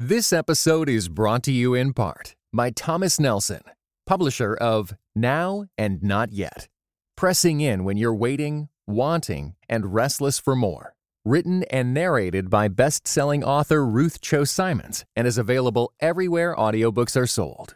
This episode is brought to you in part by Thomas Nelson, publisher of Now and Not Yet. Pressing in when you're waiting, wanting, and restless for more. Written and narrated by best-selling author Ruth Cho Simons and is available everywhere audiobooks are sold.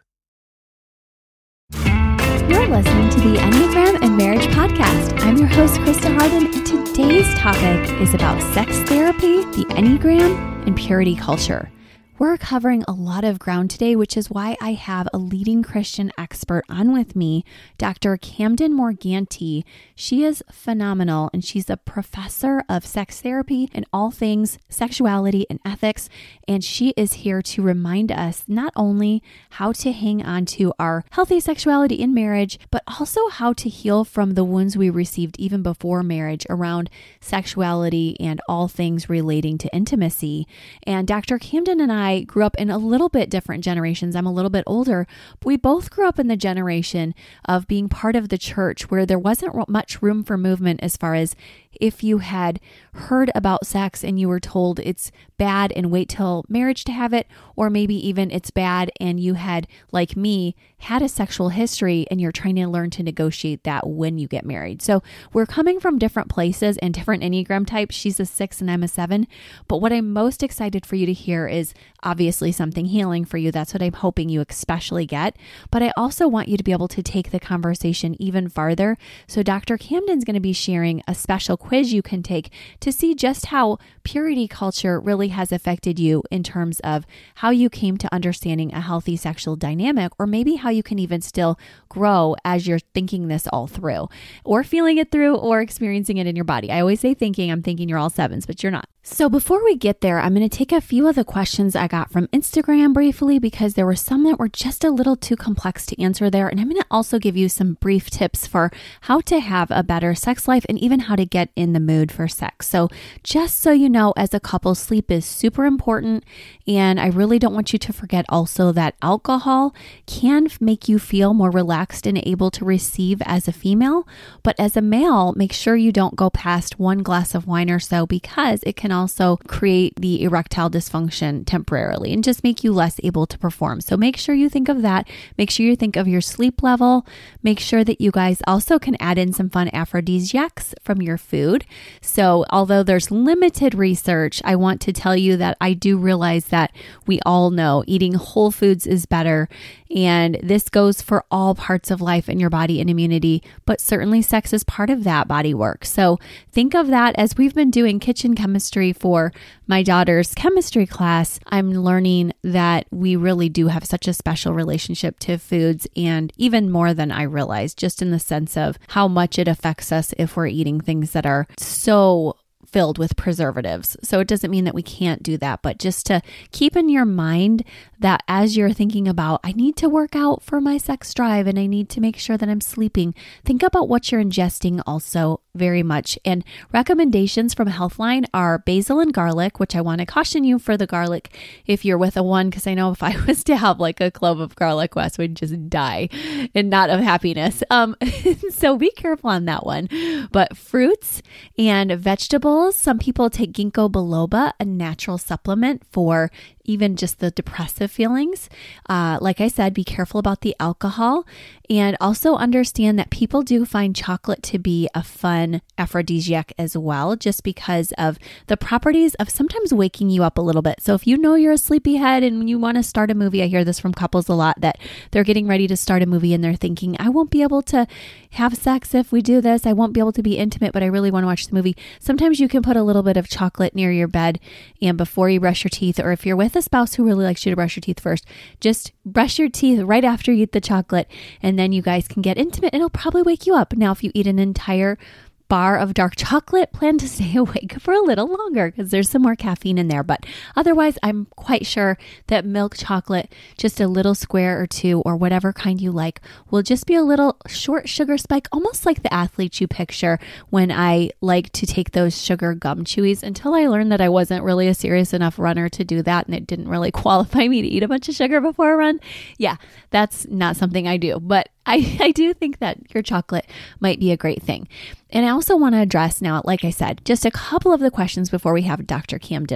You're listening to the Enneagram and Marriage Podcast. I'm your host, Krista Harden, and today's topic is about sex therapy, the Enneagram, and purity culture. We're covering a lot of ground today, which is why I have a leading Christian expert on with me, Dr. Camden Morganti. She is phenomenal, and she's a professor of sex therapy and all things sexuality and ethics. And she is here to remind us not only how to hang on to our healthy sexuality in marriage, but also how to heal from the wounds we received even before marriage around sexuality and all things relating to intimacy. And Dr. Camden and I grew up in a little bit different generations. I'm a little bit older, but we both grew up in the generation of being part of the church where there wasn't much room for movement as far as if you had heard about sex and you were told it's bad and wait till marriage to have it, or maybe even it's bad and you had, like me, had a sexual history and you're trying to learn to negotiate that when you get married. So we're coming from different places and different Enneagram types. She's a 6 and I'm a 7. But what I'm most excited for you to hear is obviously something healing for you. That's what I'm hoping you especially get. But I also want you to be able to take the conversation even farther. So Dr. Camden's going to be sharing a special quiz you can take to see just how purity culture really has affected you in terms of how you came to understanding a healthy sexual dynamic, or maybe how you can even still grow as you're thinking this all through, or feeling it through, or experiencing it in your body. I always say thinking, I'm thinking you're all 7s, but you're not. So before we get there, I'm going to take a few of the questions I got from Instagram briefly, because there were some that were just a little too complex to answer there. And I'm going to also give you some brief tips for how to have a better sex life and even how to get in the mood for sex. So just so you know, as a couple, sleep is super important. And I really don't want you to forget also that alcohol can make you feel more relaxed and able to receive as a female. But as a male, make sure you don't go past 1 glass of wine or so, because it can also create the erectile dysfunction temporarily and just make you less able to perform. So make sure you think of that. Make sure you think of your sleep level. Make sure that you guys also can add in some fun aphrodisiacs from your food. So although there's limited research, I want to tell you that I do realize that we all know eating whole foods is better. And this goes for all parts of life in your body and immunity, but certainly sex is part of that body work. So think of that as we've been doing kitchen chemistry for my daughter's chemistry class. I'm learning that we really do have such a special relationship to foods, and even more than I realized, just in the sense of how much it affects us if we're eating things that are so filled with preservatives. So it doesn't mean that we can't do that, but just to keep in your mind that as you're thinking about, I need to work out for my sex drive and I need to make sure that I'm sleeping, think about what you're ingesting also very much. And recommendations from Healthline are basil and garlic, which I want to caution you for the garlic if you're with a 1, because I know if I was to have like a clove of garlic, Wes would just die and not of happiness. So be careful on that one. But fruits and vegetables, some people take ginkgo biloba, a natural supplement for even just the depressive feelings. Like I said, be careful about the alcohol, and also understand that people do find chocolate to be a fun aphrodisiac as well, just because of the properties of sometimes waking you up a little bit. So if you know you're a sleepyhead and you want to start a movie, I hear this from couples a lot, that they're getting ready to start a movie and they're thinking, I won't be able to have sex if we do this. I won't be able to be intimate, but I really want to watch the movie. Sometimes you can put a little bit of chocolate near your bed, and before you brush your teeth, or if you're with a spouse who really likes you to brush your teeth first, just brush your teeth right after you eat the chocolate, and then you guys can get intimate. It'll probably wake you up. Now, if you eat an entire bar of dark chocolate, plan to stay awake for a little longer because there's some more caffeine in there. But otherwise, I'm quite sure that milk chocolate, just a little square or two or whatever kind you like, will just be a little short sugar spike, almost like the athletes you picture when I like to take those sugar gum chewies, until I learned that I wasn't really a serious enough runner to do that and it didn't really qualify me to eat a bunch of sugar before a run. Yeah, that's not something I do, but I do think that your chocolate might be a great thing. And I also want to address now, like I said, just a couple of the questions before we have Dr. Camden on.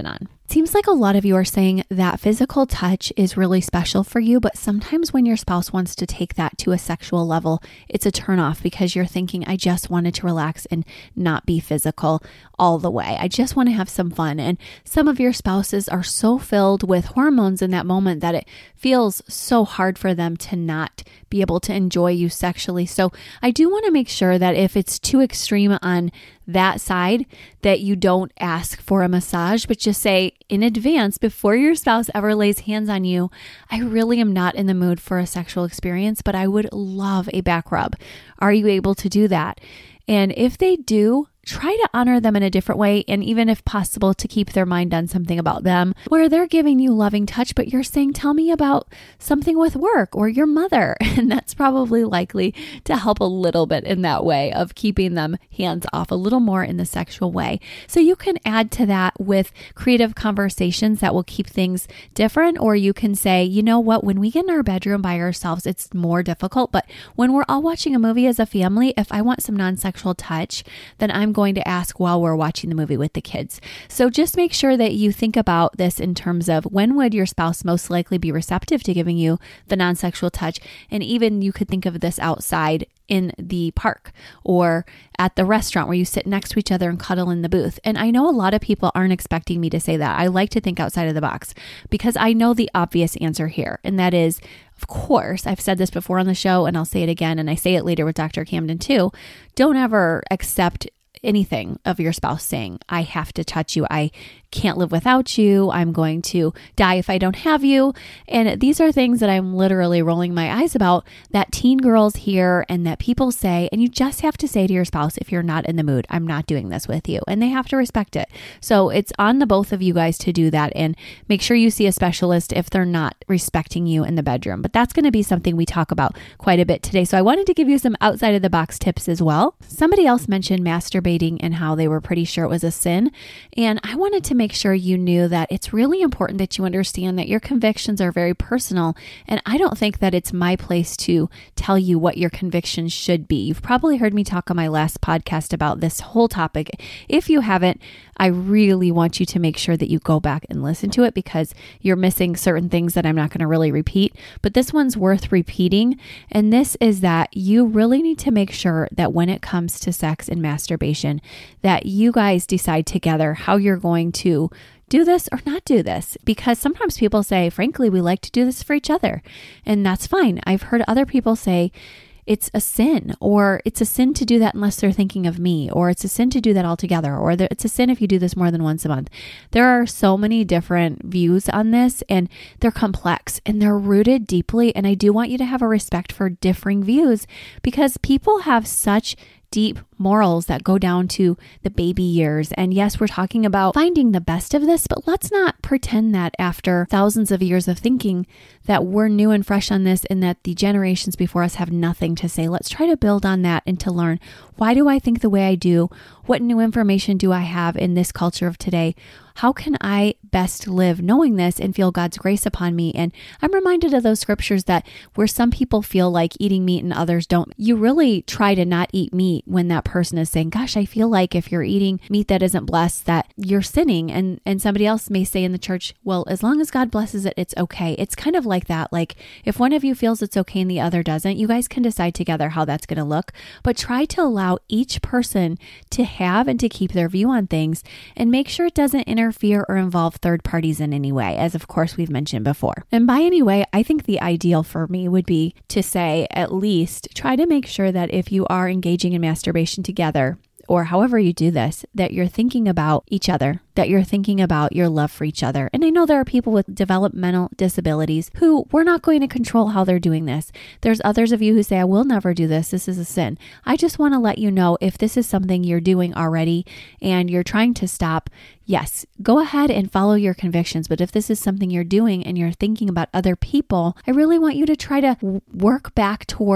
Seems like a lot of you are saying that physical touch is really special for you, but sometimes when your spouse wants to take that to a sexual level, it's a turnoff because you're thinking, I just wanted to relax and not be physical all the way. I just want to have some fun. And some of your spouses are so filled with hormones in that moment that it feels so hard for them to not be able to enjoy you sexually. So I do want to make sure that if it's too extreme on that side, that you don't ask for a massage, but just say in advance, before your spouse ever lays hands on you, I really am not in the mood for a sexual experience, but I would love a back rub. Are you able to do that? And if they do, try to honor them in a different way, and even if possible, to keep their mind on something about them where they're giving you loving touch, but you're saying, tell me about something with work or your mother. And that's probably likely to help a little bit in that way of keeping them hands off a little more in the sexual way. So you can add to that with creative conversations that will keep things different, or you can say, you know what, when we get in our bedroom by ourselves, it's more difficult, but when we're all watching a movie as a family, if I want some non-sexual touch, then I'm going to ask while we're watching the movie with the kids. So just make sure that you think about this in terms of when would your spouse most likely be receptive to giving you the non-sexual touch. And even you could think of this outside in the park or at the restaurant where you sit next to each other and cuddle in the booth. And I know a lot of people aren't expecting me to say that. I like to think outside of the box because I know the obvious answer here. And that is, of course, I've said this before on the show and I'll say it again, and I say it later with Dr. Camden too. Don't ever accept anything of your spouse saying, I have to touch you. I can't live without you. I'm going to die if I don't have you. And these are things that I'm literally rolling my eyes about that teen girls hear and that people say, and you just have to say to your spouse, if you're not in the mood, I'm not doing this with you. And they have to respect it. So it's on the both of you guys to do that, and make sure you see a specialist if they're not respecting you in the bedroom. But that's going to be something we talk about quite a bit today. So I wanted to give you some outside of the box tips as well. Somebody else mentioned masturbating and how they were pretty sure it was a sin. And I wanted to make sure you knew that it's really important that you understand that your convictions are very personal. And I don't think that it's my place to tell you what your convictions should be. You've probably heard me talk on my last podcast about this whole topic. If you haven't, I really want you to make sure that you go back and listen to it because you're missing certain things that I'm not going to really repeat. But this one's worth repeating. And this is that you really need to make sure that when it comes to sex and masturbation, that you guys decide together how you're going to do this or not do this, because sometimes people say, frankly, we like to do this for each other, and that's fine. I've heard other people say it's a sin, or it's a sin to do that unless they're thinking of me, or it's a sin to do that altogether, or it's a sin if you do this more than once a month. There are so many different views on this, and they're complex and they're rooted deeply. And I do want you to have a respect for differing views, because people have such deep morals that go down to the baby years. And yes, we're talking about finding the best of this, but let's not pretend that after thousands of years of thinking that we're new and fresh on this and that the generations before us have nothing to say. Let's try to build on that and to learn, why do I think the way I do? What new information do I have in this culture of today? How can I best live knowing this and feel God's grace upon me? And I'm reminded of those scriptures that where some people feel like eating meat and others don't. You really try to not eat meat when that person is saying, gosh, I feel like if you're eating meat that isn't blessed, that you're sinning. And somebody else may say in the church, well, as long as God blesses it, it's okay. It's kind of like that. Like if one of you feels it's okay and the other doesn't, you guys can decide together how that's going to look. But try to allow each person to have and to keep their view on things, and make sure it doesn't interfere or involve third parties in any way, as of course we've mentioned before. And by any way, I think the ideal for me would be to say, at least try to make sure that if you are engaging in masturbation together, or however you do this, that you're thinking about each other, that you're thinking about your love for each other. And I know there are people with developmental disabilities who we're not going to control how they're doing this. There's others of you who say, I will never do this. This is a sin. I just want to let you know, if this is something you're doing already and you're trying to stop, yes, go ahead and follow your convictions. But if this is something you're doing and you're thinking about other people, I really want you to try to work back toward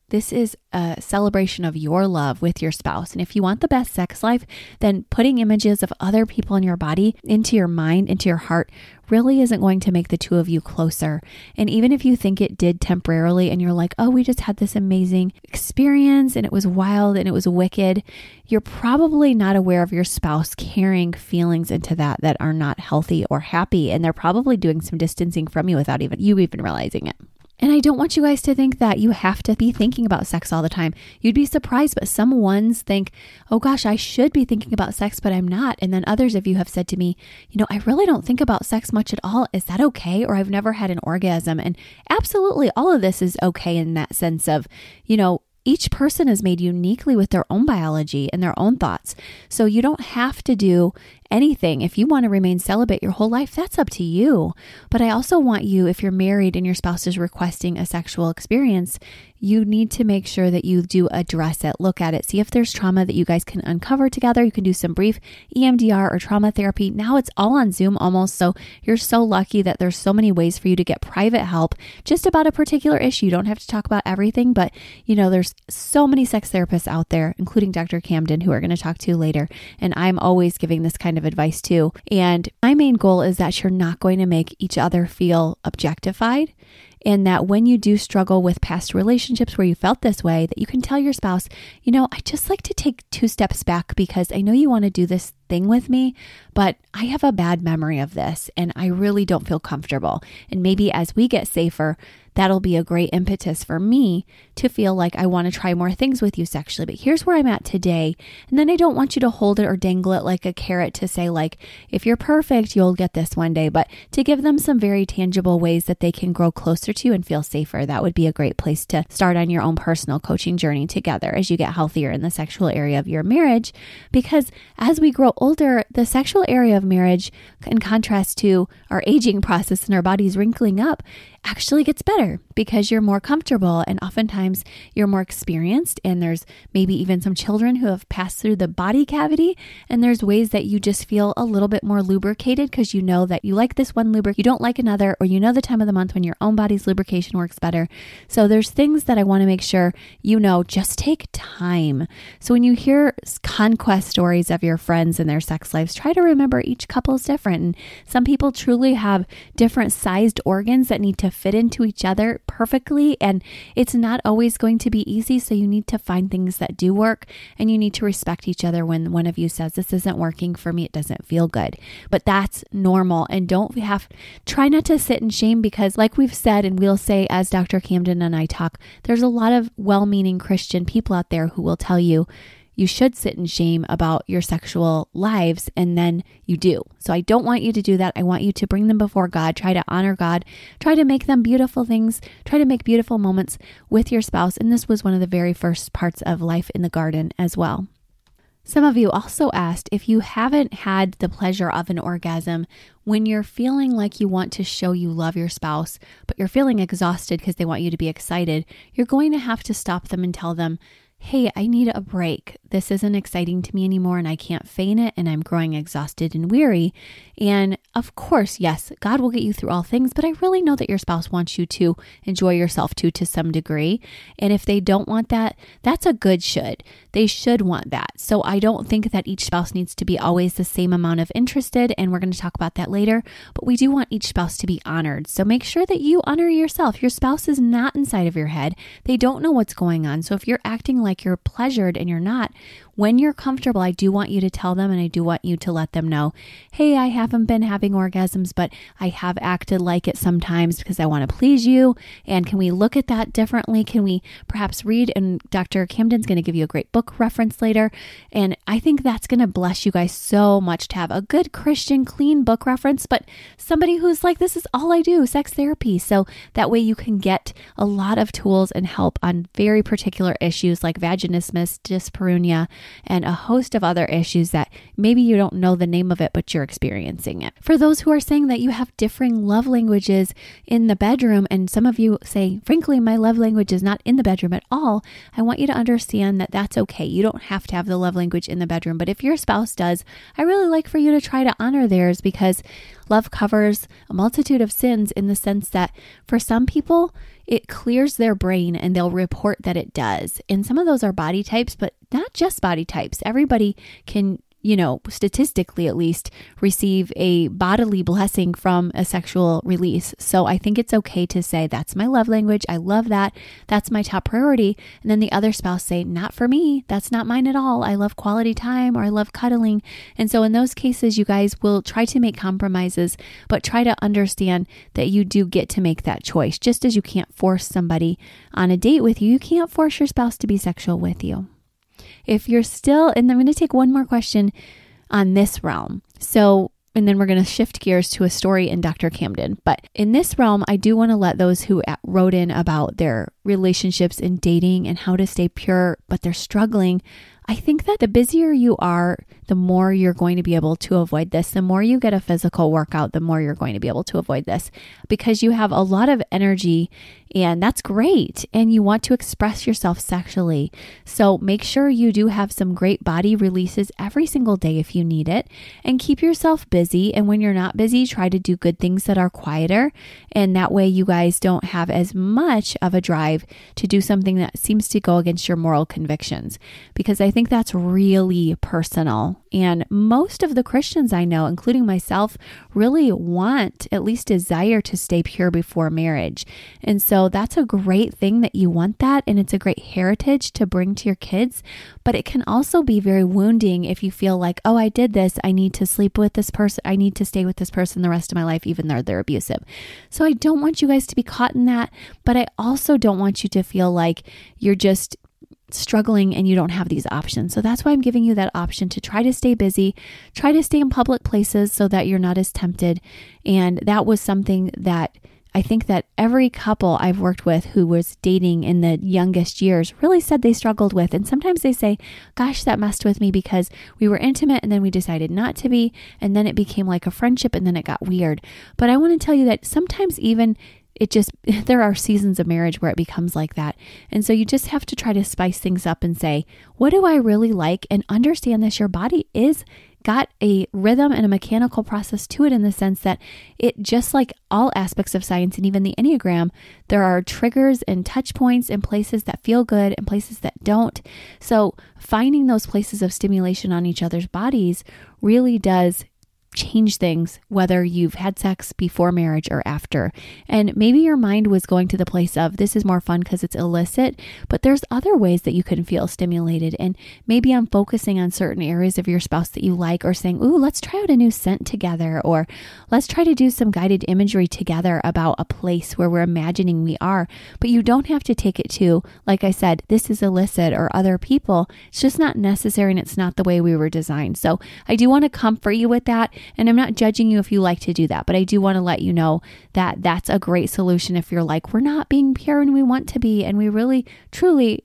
This is a celebration of your love with your spouse. And if you want the best sex life, then putting images of other people in your body into your mind, into your heart, really isn't going to make the two of you closer. And even if you think it did temporarily and you're like, oh, we just had this amazing experience and it was wild and it was wicked, you're probably not aware of your spouse carrying feelings into that are not healthy or happy. And they're probably doing some distancing from you without you even realizing it. And I don't want you guys to think that you have to be thinking about sex all the time. You'd be surprised, but some ones think, oh gosh, I should be thinking about sex, but I'm not. And then others of you have said to me, I really don't think about sex much at all. Is that okay? Or I've never had an orgasm. And absolutely, all of this is okay in that sense of, each person is made uniquely with their own biology and their own thoughts. So you don't have to do anything. If you want to remain celibate your whole life, that's up to you. But I also want you, if you're married and your spouse is requesting a sexual experience, you need to make sure that you do address it, look at it, see if there's trauma that you guys can uncover together. You can do some brief EMDR or trauma therapy. Now it's all on Zoom almost. So you're so lucky that there's so many ways for you to get private help just about a particular issue. You don't have to talk about everything, but there's so many sex therapists out there, including Dr. Camden, who we're going to talk to later. And I'm always giving this kind of advice too. And my main goal is that you're not going to make each other feel objectified. And that when you do struggle with past relationships where you felt this way, that you can tell your spouse, I just like to take 2 steps back because I know you want to do this thing with me, but I have a bad memory of this and I really don't feel comfortable. And maybe as we get safer, that'll be a great impetus for me to feel like I want to try more things with you sexually. But here's where I'm at today. And then I don't want you to hold it or dangle it like a carrot to say like, if you're perfect, you'll get this one day. But to give them some very tangible ways that they can grow closer to you and feel safer. That would be a great place to start on your own personal coaching journey together as you get healthier in the sexual area of your marriage. Because as we grow older, the sexual area of marriage, in contrast to our aging process and our bodies wrinkling up, actually gets better because you're more comfortable and oftentimes you're more experienced, and there's maybe even some children who have passed through the body cavity, and there's ways that you just feel a little bit more lubricated because you know that you like this one lubricant, you don't like another, or you know the time of the month when your own body's lubrication works better. So there's things that I want to make sure just take time. So when you hear conquest stories of your friends and their sex lives, try to remember each couple is different, and some people truly have different sized organs that need to fit into each other perfectly, and it's not always going to be easy. So you need to find things that do work, and you need to respect each other when one of you says, this isn't working for me, it doesn't feel good. But that's normal, and try not to sit in shame, because like we've said, and we'll say as Dr. Camden and I talk, there's a lot of well-meaning Christian people out there who will tell you you should sit in shame about your sexual lives, and then you do. So I don't want you to do that. I want you to bring them before God, try to honor God, try to make them beautiful things, try to make beautiful moments with your spouse. And this was one of the very first parts of life in the garden as well. Some of you also asked if you haven't had the pleasure of an orgasm, when you're feeling like you want to show you love your spouse, but you're feeling exhausted because they want you to be excited, you're going to have to stop them and tell them, hey, I need a break. This isn't exciting to me anymore and I can't feign it and I'm growing exhausted and weary. And of course, yes, God will get you through all things, but I really know that your spouse wants you to enjoy yourself too, to some degree. And if they don't want that, that's a good should. They should want that. So I don't think that each spouse needs to be always the same amount of interested, and we're going to talk about that later, but we do want each spouse to be honored. So make sure that you honor yourself. Your spouse is not inside of your head. They don't know what's going on. So if you're acting like you're pleasured and you're not, when you're comfortable, I do want you to tell them, and I do want you to let them know, hey, I haven't been having orgasms, but I have acted like it sometimes because I want to please you. And can we look at that differently? Can we perhaps read? And Dr. Camden's going to give you a great book reference later. And I think that's going to bless you guys so much to have a good Christian, clean book reference, but somebody who's like, this is all I do, sex therapy. So that way you can get a lot of tools and help on very particular issues like vaginismus, dyspareunia, and a host of other issues that maybe you don't know the name of it, but you're experiencing it. For those who are saying that you have differing love languages in the bedroom, and some of you say, frankly, my love language is not in the bedroom at all, I want you to understand that that's okay. You don't have to have the love language in the bedroom, but if your spouse does, I really like for you to try to honor theirs, because love covers a multitude of sins, in the sense that for some people, it clears their brain and they'll report that it does. And some of those are body types, but not just body types. Everybody can, statistically at least, receive a bodily blessing from a sexual release. So I think it's okay to say, that's my love language. I love that. That's my top priority. And then the other spouse say, not for me. That's not mine at all. I love quality time, or I love cuddling. And so in those cases, you guys will try to make compromises, but try to understand that you do get to make that choice. Just as you can't force somebody on a date with you, you can't force your spouse to be sexual with you. If you're still, and I'm going to take one more question on this realm. So, and then we're going to shift gears to a story in Dr. Camden. But in this realm, I do want to let those who wrote in about their relationships and dating and how to stay pure, but they're struggling. I think that the busier you are, the more you're going to be able to avoid this. The more you get a physical workout, the more you're going to be able to avoid this, because you have a lot of energy, and that's great. And you want to express yourself sexually. So make sure you do have some great body releases every single day if you need it, and keep yourself busy. And when you're not busy, try to do good things that are quieter. And that way you guys don't have as much of a drive to do something that seems to go against your moral convictions, because I think that's really personal. And most of the Christians I know, including myself, really want, at least desire, to stay pure before marriage. And so that's a great thing that you want that. And it's a great heritage to bring to your kids. But it can also be very wounding if you feel like, oh, I did this. I need to sleep with this person. I need to stay with this person the rest of my life, even though they're abusive. So I don't want you guys to be caught in that. But I also don't want you to feel like you're just struggling and you don't have these options. So that's why I'm giving you that option to try to stay busy, try to stay in public places so that you're not as tempted. And that was something that I think that every couple I've worked with who was dating in the youngest years really said they struggled with. And sometimes they say, gosh, that messed with me because we were intimate and then we decided not to be. And then it became like a friendship and then it got weird. But I want to tell you that sometimes even there are seasons of marriage where it becomes like that. And so you just have to try to spice things up and say, what do I really like? And understand this, your body is got a rhythm and a mechanical process to it, in the sense that it, just like all aspects of science and even the Enneagram, there are triggers and touch points and places that feel good and places that don't. So finding those places of stimulation on each other's bodies really does change things, whether you've had sex before marriage or after. And maybe your mind was going to the place of, this is more fun because it's illicit, but there's other ways that you can feel stimulated. And maybe I'm focusing on certain areas of your spouse that you like, or saying, ooh, let's try out a new scent together, or let's try to do some guided imagery together about a place where we're imagining we are. But you don't have to take it to, like I said, this is illicit or other people. It's just not necessary, and it's not the way we were designed. So I do want to comfort you with that. And I'm not judging you if you like to do that, but I do want to let you know that that's a great solution if you're like, we're not being pure and we want to be, and we really, truly,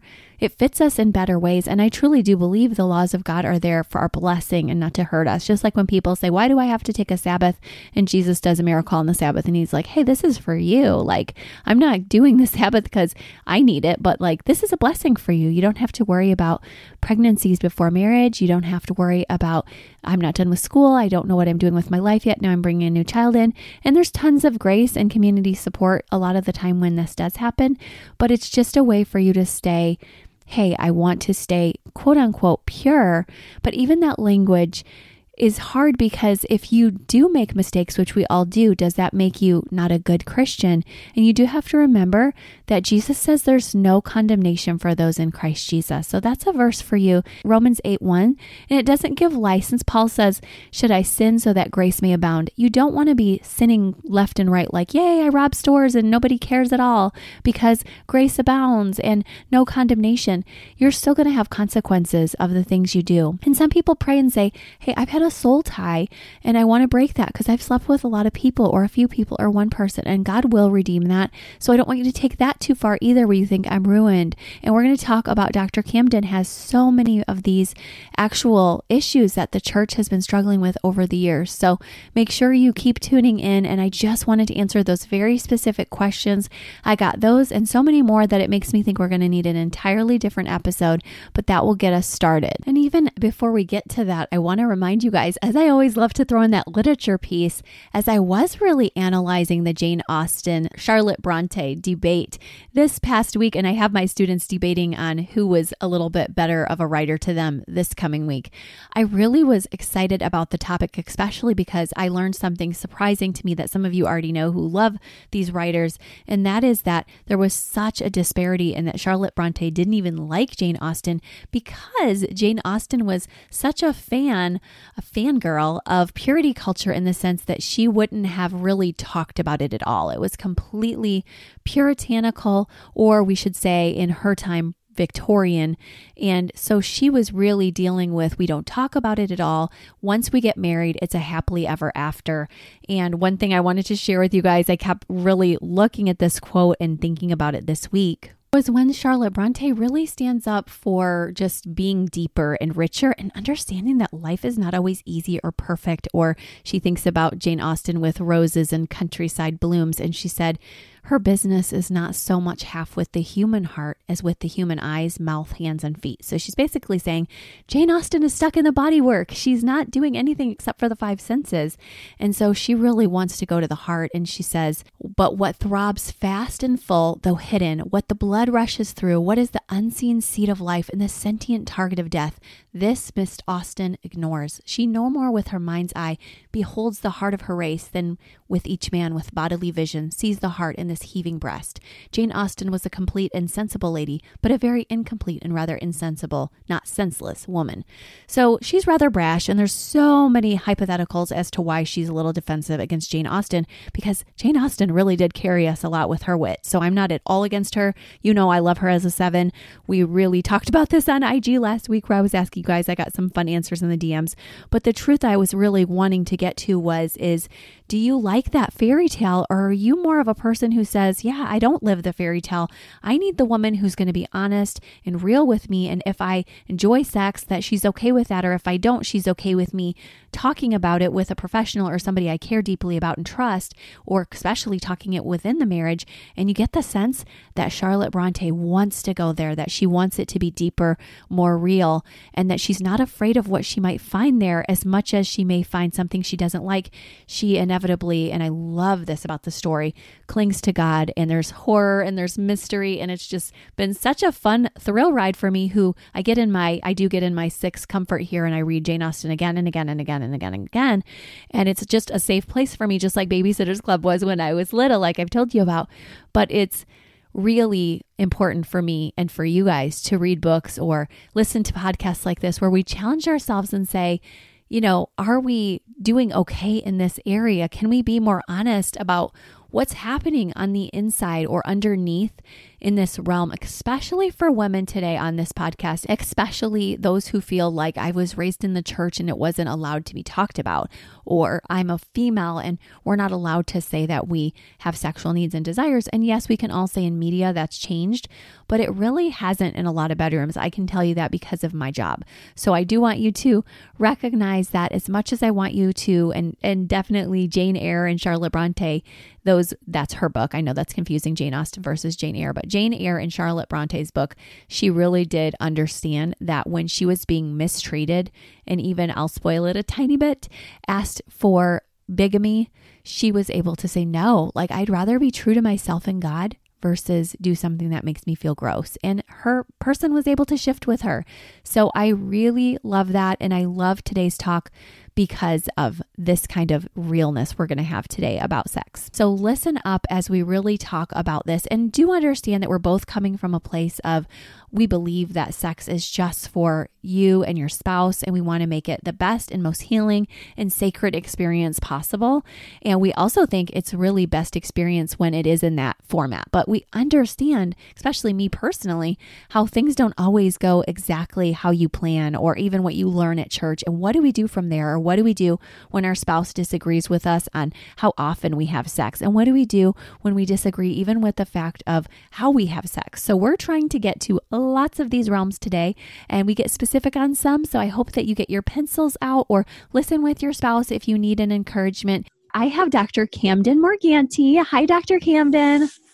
it fits us in better ways. And I truly do believe the laws of God are there for our blessing and not to hurt us. Just like when people say, why do I have to take a Sabbath? And Jesus does a miracle on the Sabbath. And he's like, hey, this is for you. Like, I'm not doing the Sabbath because I need it, but like, this is a blessing for you. You don't have to worry about pregnancies before marriage. You don't have to worry about, I'm not done with school. I don't know what I'm doing with my life yet. Now I'm bringing a new child in. And there's tons of grace and community support a lot of the time when this does happen. But it's just a way for you to stay, hey, I want to stay quote unquote pure. But even that language is hard, because if you do make mistakes, which we all do, does that make you not a good Christian? And you do have to remember that Jesus says there's no condemnation for those in Christ Jesus. So that's a verse for you, Romans 8:1. And it doesn't give license. Paul says, should I sin so that grace may abound? You don't want to be sinning left and right, like, yay, I rob stores and nobody cares at all because grace abounds and no condemnation. You're still going to have consequences of the things you do. And some people pray and say, hey, I've had a soul tie and I want to break that because I've slept with a lot of people, or a few people, or one person, and God will redeem that. So I don't want you to take that too far either, where you think I'm ruined. And we're going to talk about Dr. Camden has so many of these actual issues that the church has been struggling with over the years. So make sure you keep tuning in. And I just wanted to answer those very specific questions. I got those and so many more that it makes me think we're going to need an entirely different episode, but that will get us started. And even before we get to that, I want to remind you guys guys, as I always love to throw in that literature piece, as I was really analyzing the Jane Austen, Charlotte Bronte debate this past week, and I have my students debating on who was a little bit better of a writer to them this coming week, I really was excited about the topic, especially because I learned something surprising to me that some of you already know who love these writers, and that is that there was such a disparity in that Charlotte Bronte didn't even like Jane Austen because Jane Austen was such a fangirl of purity culture in the sense that she wouldn't have really talked about it at all. It was completely puritanical, or we should say in her time, Victorian. And so she was really dealing with, we don't talk about it at all. Once we get married, it's a happily ever after. And one thing I wanted to share with you guys, I kept really looking at this quote and thinking about it this week, was when Charlotte Bronte really stands up for just being deeper and richer and understanding that life is not always easy or perfect. Or she thinks about Jane Austen with roses and countryside blooms. And she said, her business is not so much half with the human heart as with the human eyes, mouth, hands, and feet. So she's basically saying Jane Austen is stuck in the body work. She's not doing anything except for the five senses. And so she really wants to go to the heart. And she says, but what throbs fast and full, though hidden, what the blood rushes through, what is the unseen seed of life and the sentient target of death, this Miss Austen ignores. She no more with her mind's eye beholds the heart of her race than with each man with bodily vision sees the heart in this heaving breast. Jane Austen was a complete and sensible lady, but a very incomplete and rather insensible, not senseless woman. So she's rather brash, and there's so many hypotheticals as to why she's a little defensive against Jane Austen, because Jane Austen really did carry us a lot with her wit. So I'm not at all against her. You know, I love her as a 7. We really talked about this on IG last week where I was asking you guys, I got some fun answers in the DMs. But the truth I was really wanting to get to is, do you like that fairy tale, or are you more of a person who says, yeah, I don't live the fairy tale. I need the woman who's going to be honest and real with me. And if I enjoy sex, that she's okay with that. Or if I don't, she's okay with me talking about it with a professional or somebody I care deeply about and trust, or especially talking it within the marriage. And you get the sense that Charlotte Bronte wants to go there, that she wants it to be deeper, more real, and that she's not afraid of what she might find there as much as she may find something she doesn't like. She inevitably, and I love this about the story, clings to God, and there's horror and there's mystery, and it's just been such a fun thrill ride for me, who I do get in my 6 comfort here, and I read Jane Austen again and again and again and again and again. And it's just a safe place for me, just like Babysitter's Club was when I was little, like I've told you about. But it's really important for me and for you guys to read books or listen to podcasts like this, where we challenge ourselves and say, you know, are we doing okay in this area? Can we be more honest about what's happening on the inside or underneath in this realm, especially for women today on this podcast, especially those who feel like I was raised in the church and it wasn't allowed to be talked about, or I'm a female and we're not allowed to say that we have sexual needs and desires. And yes, we can all say in media that's changed, but it really hasn't in a lot of bedrooms. I can tell you that because of my job. So I do want you to recognize that as much as I want you to, and definitely Jane Eyre and Charlotte Bronte, that's her book. I know that's confusing, Jane Austen versus Jane Eyre, but Jane Eyre in Charlotte Bronte's book, she really did understand that when she was being mistreated, and even, I'll spoil it a tiny bit, asked for bigamy, she was able to say no. Like, I'd rather be true to myself and God versus do something that makes me feel gross. And her person was able to shift with her. So I really love that. And I love today's talk because of this kind of realness we're going to have today about sex. So listen up as we really talk about this, and do understand that we're both coming from a place of, we believe that sex is just for you and your spouse, and we want to make it the best and most healing and sacred experience possible. And we also think it's really best experience when it is in that format. But we understand, especially me personally, how things don't always go exactly how you plan, or even what you learn at church. And what do we do from there? Or what do we do when our spouse disagrees with us on how often we have sex? And what do we do when we disagree even with the fact of how we have sex? So we're trying to get to lots of these realms today, and we get specific on some. So I hope that you get your pencils out or listen with your spouse if you need an encouragement. I have Dr. Camden Morganti. Hi, Dr. Camden.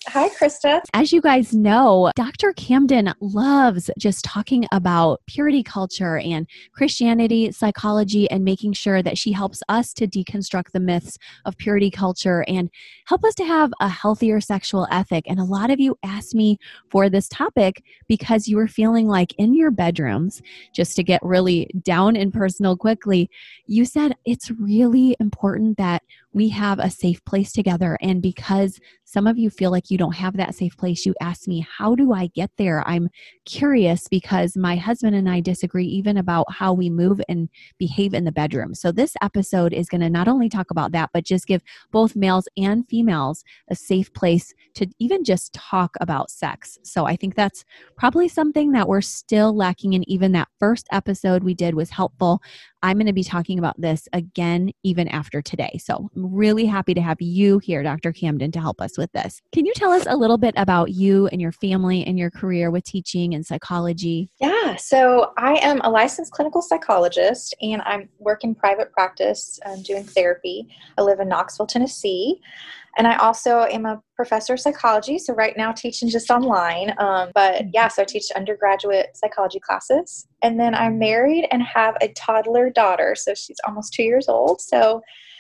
Hi, Krista. As you guys know, Dr. Camden loves just talking about purity culture and Christianity, psychology, and making sure that she helps us to deconstruct the myths of purity culture and help us to have a healthier sexual ethic. And a lot of you asked me for this topic because you were feeling like in your bedrooms, just to get really down and personal quickly, you said it's really important that we have a safe place together. And because some of you feel like you don't have that safe place, you asked me, how do I get there? I'm curious because my husband and I disagree even about how we move and behave in the bedroom. So this episode is going to not only talk about that, but just give both males and females a safe place to even just talk about sex. So I think that's probably something that we're still lacking. And even that first episode we did was helpful. I'm going to be talking about this again, even after today. So I'm really happy to have you here, Dr. Camden, to help us with this. Can you tell us a little bit about you and your family and your career with teaching and psychology? Yeah, so I am a licensed clinical psychologist and I work in private practice doing therapy. I live in Knoxville, Tennessee. And I also am a professor of psychology, so right now teaching just online. So I teach undergraduate psychology classes. And then I'm married and have a toddler daughter, so she's almost 2 years old. So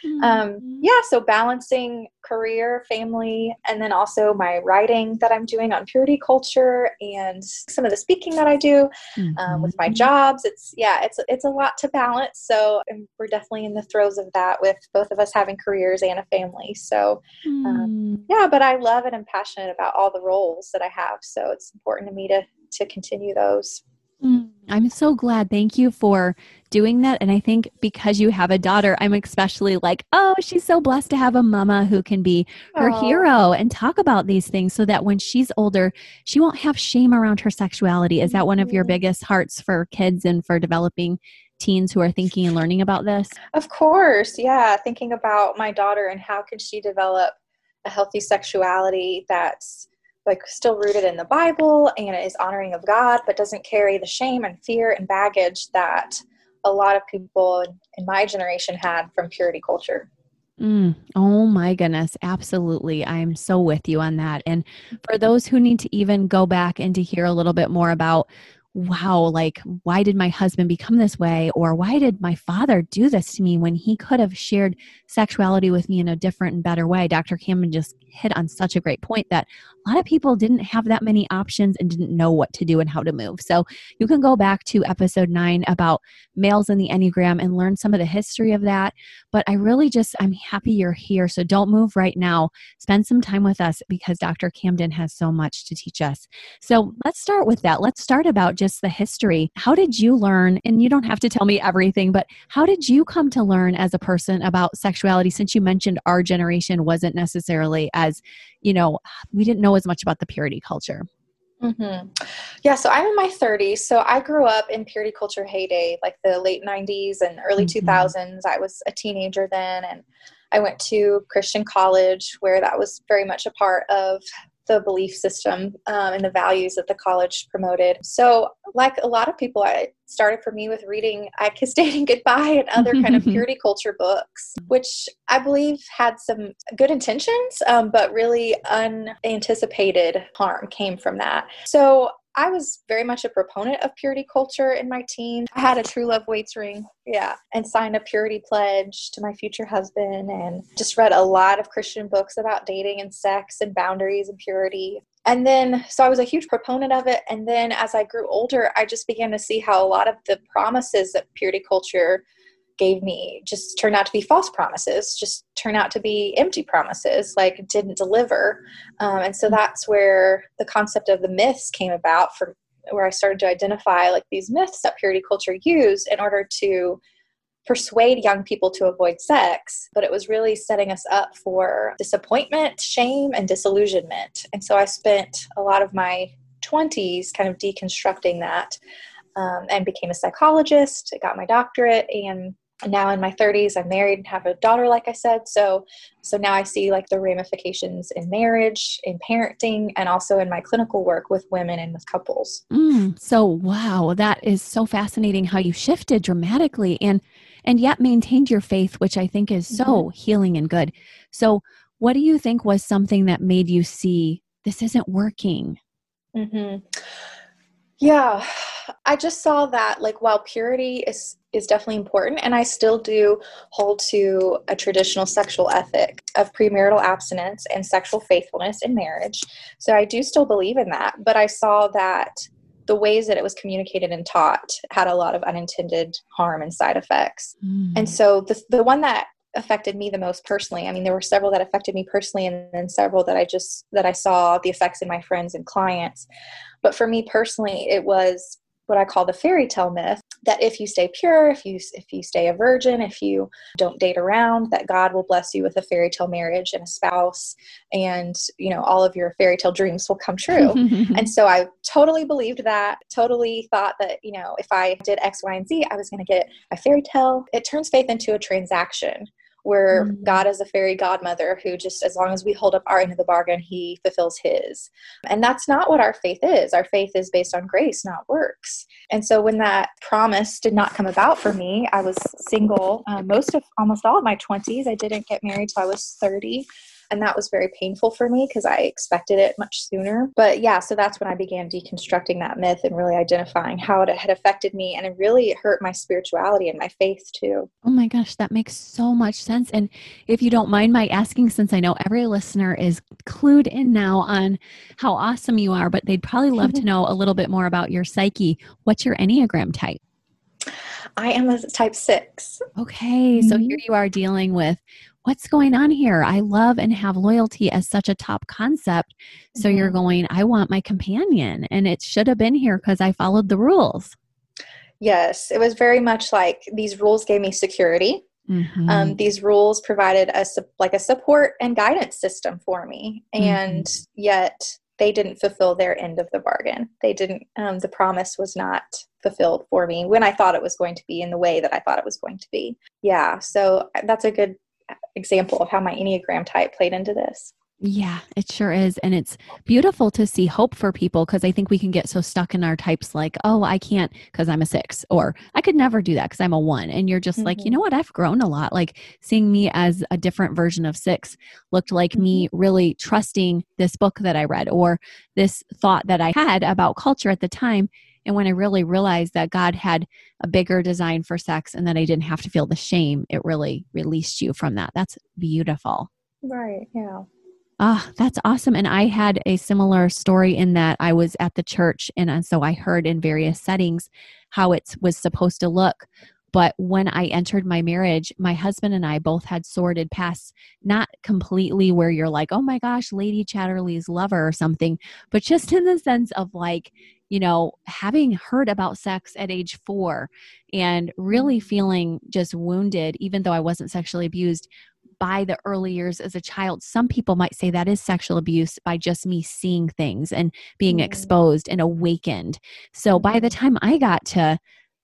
so balancing career, family, and then also my writing that I'm doing on purity culture and some of the speaking that I do with my jobs. It's a lot to balance. So we're definitely in the throes of that with both of us having careers and a family. So but I love and am passionate about all the roles that I have. So it's important to me to continue those. I'm so glad. Thank you for doing that. And I think because you have a daughter, I'm especially like, oh, she's so blessed to have a mama who can be her hero and talk about these things so that when she's older, she won't have shame around her sexuality. Is that one of your biggest hearts for kids and for developing teens who are thinking and learning about this? Of course. Yeah. Thinking about my daughter and how can she develop a healthy sexuality that's like still rooted in the Bible and is honoring of God, but doesn't carry the shame and fear and baggage that a lot of people in my generation had from purity culture. Oh my goodness. Absolutely. I'm so with you on that. And for those who need to even go back and to hear a little bit more about, wow, like, why did my husband become this way? Or why did my father do this to me when he could have shared sexuality with me in a different and better way? Dr. Camden just hit on such a great point that a lot of people didn't have that many options and didn't know what to do and how to move. So you can go back to episode 9 about males in the Enneagram and learn some of the history of that. But I'm happy you're here. So don't move right now. Spend some time with us because Dr. Camden has so much to teach us. So let's start with that. Let's start about just the history. How did you learn, and you don't have to tell me everything, but how did you come to learn as a person about sexuality, since you mentioned our generation wasn't necessarily as, we didn't know as much about the purity culture? Yeah, so I'm in my 30s. So I grew up in purity culture heyday, like the late 90s and early 2000s. I was a teenager then, and I went to Christian college where that was very much a part of the belief system and the values that the college promoted. So like a lot of people, it started for me with reading I Kissed Dating Goodbye and other kind of purity culture books, which I believe had some good intentions, but really unanticipated harm came from that. So I was very much a proponent of purity culture in my teens. I had a True Love Waits ring, and signed a purity pledge to my future husband and just read a lot of Christian books about dating and sex and boundaries and purity. And then, so I was a huge proponent of it. And then as I grew older, I just began to see how a lot of the promises that purity culture gave me just turned out to be false promises, just turned out to be empty promises, like didn't deliver. And so that's where the concept of the myths came about, from where I started to identify like these myths that purity culture used in order to persuade young people to avoid sex, but it was really setting us up for disappointment, shame, and disillusionment. And so I spent a lot of my 20s kind of deconstructing that and became a psychologist. I got my doctorate, and now in my 30s, I'm married and have a daughter, like I said. So now I see like the ramifications in marriage, in parenting, and also in my clinical work with women and with couples. So, wow, that is so fascinating how you shifted dramatically and yet maintained your faith, which I think is so healing and good. So what do you think was something that made you see this isn't working? Mm-hmm. Yeah, I just saw that like while purity is definitely important, and I still do hold to a traditional sexual ethic of premarital abstinence and sexual faithfulness in marriage. So I do still believe in that, but I saw that the ways that it was communicated and taught had a lot of unintended harm and side effects. And so the one that affected me the most personally, I mean, there were several that affected me personally, and then several that I saw the effects in my friends and clients. But for me personally, it was what I call the fairy tale myth, that if you stay pure, if you stay a virgin, if you don't date around, that God will bless you with a fairy tale marriage and a spouse, and, you know, all of your fairy tale dreams will come true. And so I totally believed that, totally thought that, you know, if I did X, Y, and Z, I was going to get a fairy tale. It turns faith into a transaction, where God is a fairy godmother who just, as long as we hold up our end of the bargain, he fulfills his. And that's not what our faith is. Our faith is based on grace, not works. And so when that promise did not come about for me, I was single almost all of my 20s. I didn't get married till I was 30. And that was very painful for me because I expected it much sooner. But yeah, so that's when I began deconstructing that myth and really identifying how it had affected me. And it really hurt my spirituality and my faith too. Oh my gosh, that makes so much sense. And if you don't mind my asking, since I know every listener is clued in now on how awesome you are, but they'd probably love to know a little bit more about your psyche. What's your Enneagram type? I am a type 6. Okay, so here you are dealing with what's going on here. I love and have loyalty as such a top concept. So you're going, I want my companion, and it should have been here because I followed the rules. Yes, it was very much like these rules gave me security. These rules provided a support and guidance system for me. And yet they didn't fulfill their end of the bargain. They didn't, the promise was not fulfilled for me when I thought it was going to be, in the way that I thought it was going to be. Yeah. So that's a good example of how my Enneagram type played into this. Yeah, it sure is. And it's beautiful to see hope for people, because I think we can get so stuck in our types like, oh, I can't because I'm a 6, or I could never do that because I'm a 1. And you're just like, you know what? I've grown a lot. Like seeing me as a different version of 6 looked like me really trusting this book that I read, or this thought that I had about culture at the time. And when I really realized that God had a bigger design for sex and that I didn't have to feel the shame, it really released you from that. That's beautiful. Right. Yeah. Ah, that's awesome. And I had a similar story in that I was at the church, and so I heard in various settings how it was supposed to look. But when I entered my marriage, my husband and I both had sorted past, not completely where you're like, oh my gosh, Lady Chatterley's lover or something, but just in the sense of like, you know, having heard about sex at age 4 and really feeling just wounded, even though I wasn't sexually abused by the early years as a child. Some people might say that is sexual abuse by just me seeing things and being exposed and awakened. So by the time I got to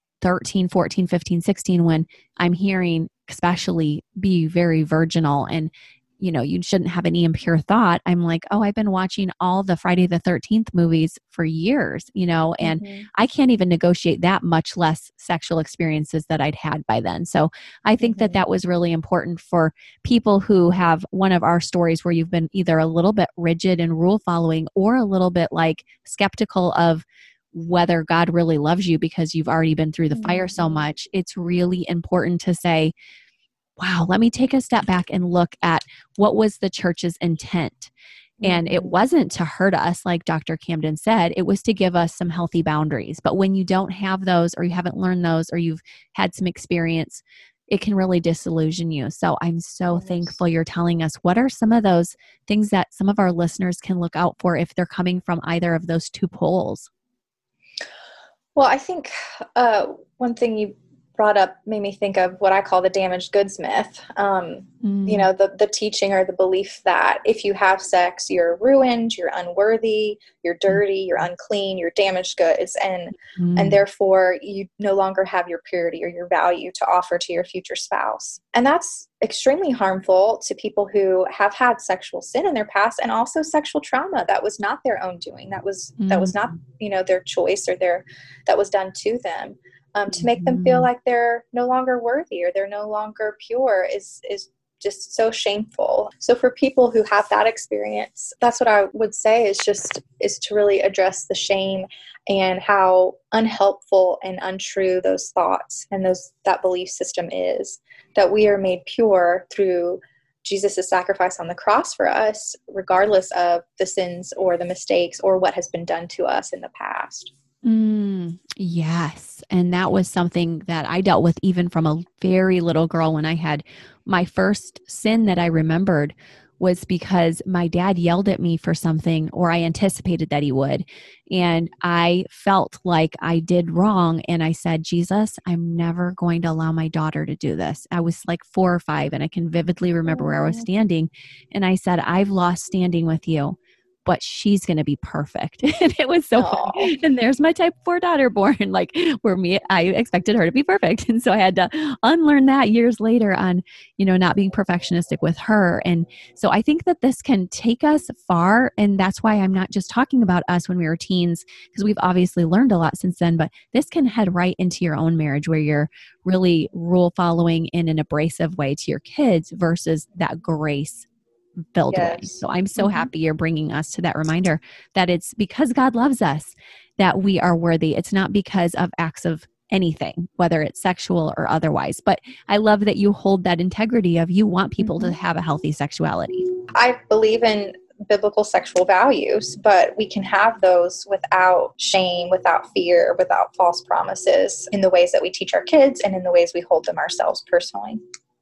13, 14, 15, 16, when I'm hearing especially be very virginal and, you know, you shouldn't have any impure thought, I'm like, oh, I've been watching all the Friday the 13th movies for years, you know, and I can't even negotiate that, much less sexual experiences that I'd had by then. So I think that that was really important for people who have one of our stories where you've been either a little bit rigid and rule following, or a little bit like skeptical of whether God really loves you because you've already been through the fire so much. It's really important to say, wow, let me take a step back and look at what was the church's intent. And it wasn't to hurt us, like Dr. Camden said, it was to give us some healthy boundaries. But when you don't have those, or you haven't learned those, or you've had some experience, it can really disillusion you. So I'm so thankful you're telling us what are some of those things that some of our listeners can look out for if they're coming from either of those two poles. Well, I think one thing you brought up made me think of what I call the damaged goods myth. You know, the teaching or the belief that if you have sex, you're ruined, you're unworthy, you're dirty, you're unclean, you're damaged goods, and therefore you no longer have your purity or your value to offer to your future spouse. And that's extremely harmful to people who have had sexual sin in their past, and also sexual trauma that was not their own doing, that was not, you know, their choice, or that was done to them. To make them feel like they're no longer worthy or they're no longer pure is just so shameful. So for people who have that experience, that's what I would say is to really address the shame and how unhelpful and untrue those thoughts and that belief system is, that we are made pure through Jesus' sacrifice on the cross for us, regardless of the sins or the mistakes or what has been done to us in the past. Yes. And that was something that I dealt with even from a very little girl. When I had my first sin that I remembered was because my dad yelled at me for something, or I anticipated that he would. And I felt like I did wrong. And I said, Jesus, I'm never going to allow my daughter to do this. I was like 4 or 5, and I can vividly remember where I was standing. And I said, I've lost standing with you, but she's going to be perfect. And it was so funny. And there's my type 4 daughter born, like I expected her to be perfect. And so I had to unlearn that years later on, not being perfectionistic with her. And so I think that this can take us far. And that's why I'm not just talking about us when we were teens, because we've obviously learned a lot since then, but this can head right into your own marriage where you're really rule following in an abrasive way to your kids versus that grace filled way. So I'm so happy you're bringing us to that reminder that it's because God loves us that we are worthy. It's not because of acts of anything, whether it's sexual or otherwise. But I love that you hold that integrity of you want people to have a healthy sexuality. I believe in biblical sexual values, but we can have those without shame, without fear, without false promises, in the ways that we teach our kids and in the ways we hold them ourselves personally.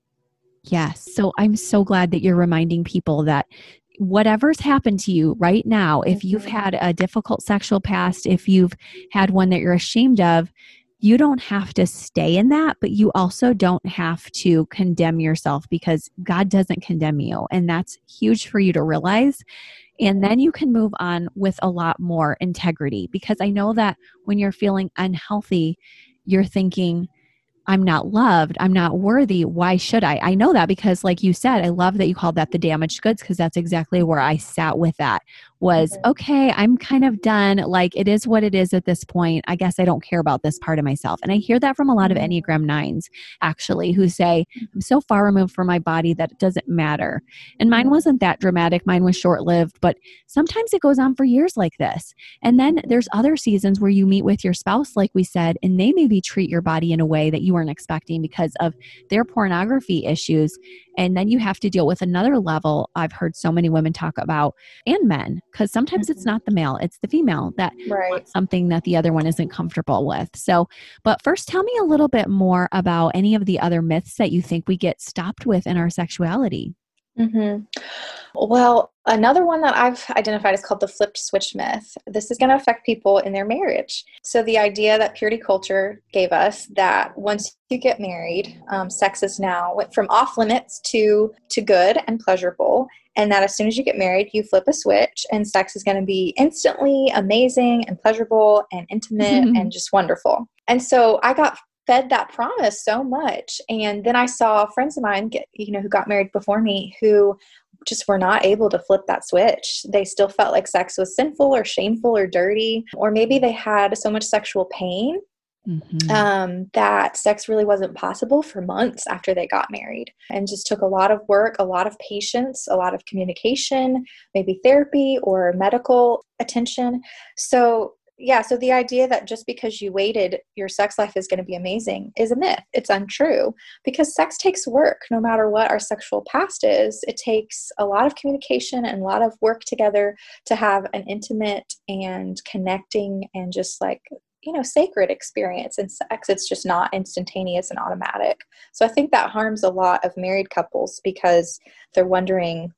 Yes. So I'm so glad that you're reminding people that whatever's happened to you right now, if you've had a difficult sexual past, if you've had one that you're ashamed of, you don't have to stay in that, but you also don't have to condemn yourself, because God doesn't condemn you. And that's huge for you to realize. And then you can move on with a lot more integrity, because I know that when you're feeling unhealthy, you're thinking, I'm not loved. I'm not worthy. Why should I? I know that because, like you said, I love that you called that the damaged goods, because that's exactly where I sat with that was, okay, I'm kind of done. Like, it is what it is at this point. I guess I don't care about this part of myself. And I hear that from a lot of Enneagram 9s, actually, who say, I'm so far removed from my body that it doesn't matter. And mine wasn't that dramatic. Mine was short-lived, but sometimes it goes on for years like this. And then there's other seasons where you meet with your spouse, like we said, and they maybe treat your body in a way that you weren't expecting because of their pornography issues. And then you have to deal with another level I've heard so many women talk about, and men, because sometimes it's not the male, it's the female that wants something that the other one isn't comfortable with. So, but first, tell me a little bit more about any of the other myths that you think we get stopped with in our sexuality. Well, another one that I've identified is called the flipped switch myth. This is going to affect people in their marriage. So the idea that purity culture gave us that once you get married, sex is now went from off limits to good and pleasurable. And that as soon as you get married, you flip a switch and sex is going to be instantly amazing and pleasurable and intimate and just wonderful. And so I got fed that promise so much. And then I saw friends of mine who got married before me who just were not able to flip that switch. They still felt like sex was sinful or shameful or dirty, or maybe they had so much sexual pain that sex really wasn't possible for months after they got married, and just took a lot of work, a lot of patience, a lot of communication, maybe therapy or medical attention. So the idea that just because you waited, your sex life is going to be amazing is a myth. It's untrue, because sex takes work. No matter what our sexual past is, it takes a lot of communication and a lot of work together to have an intimate and connecting and just sacred experience in sex. It's just not instantaneous and automatic. So I think that harms a lot of married couples, because they're wondering,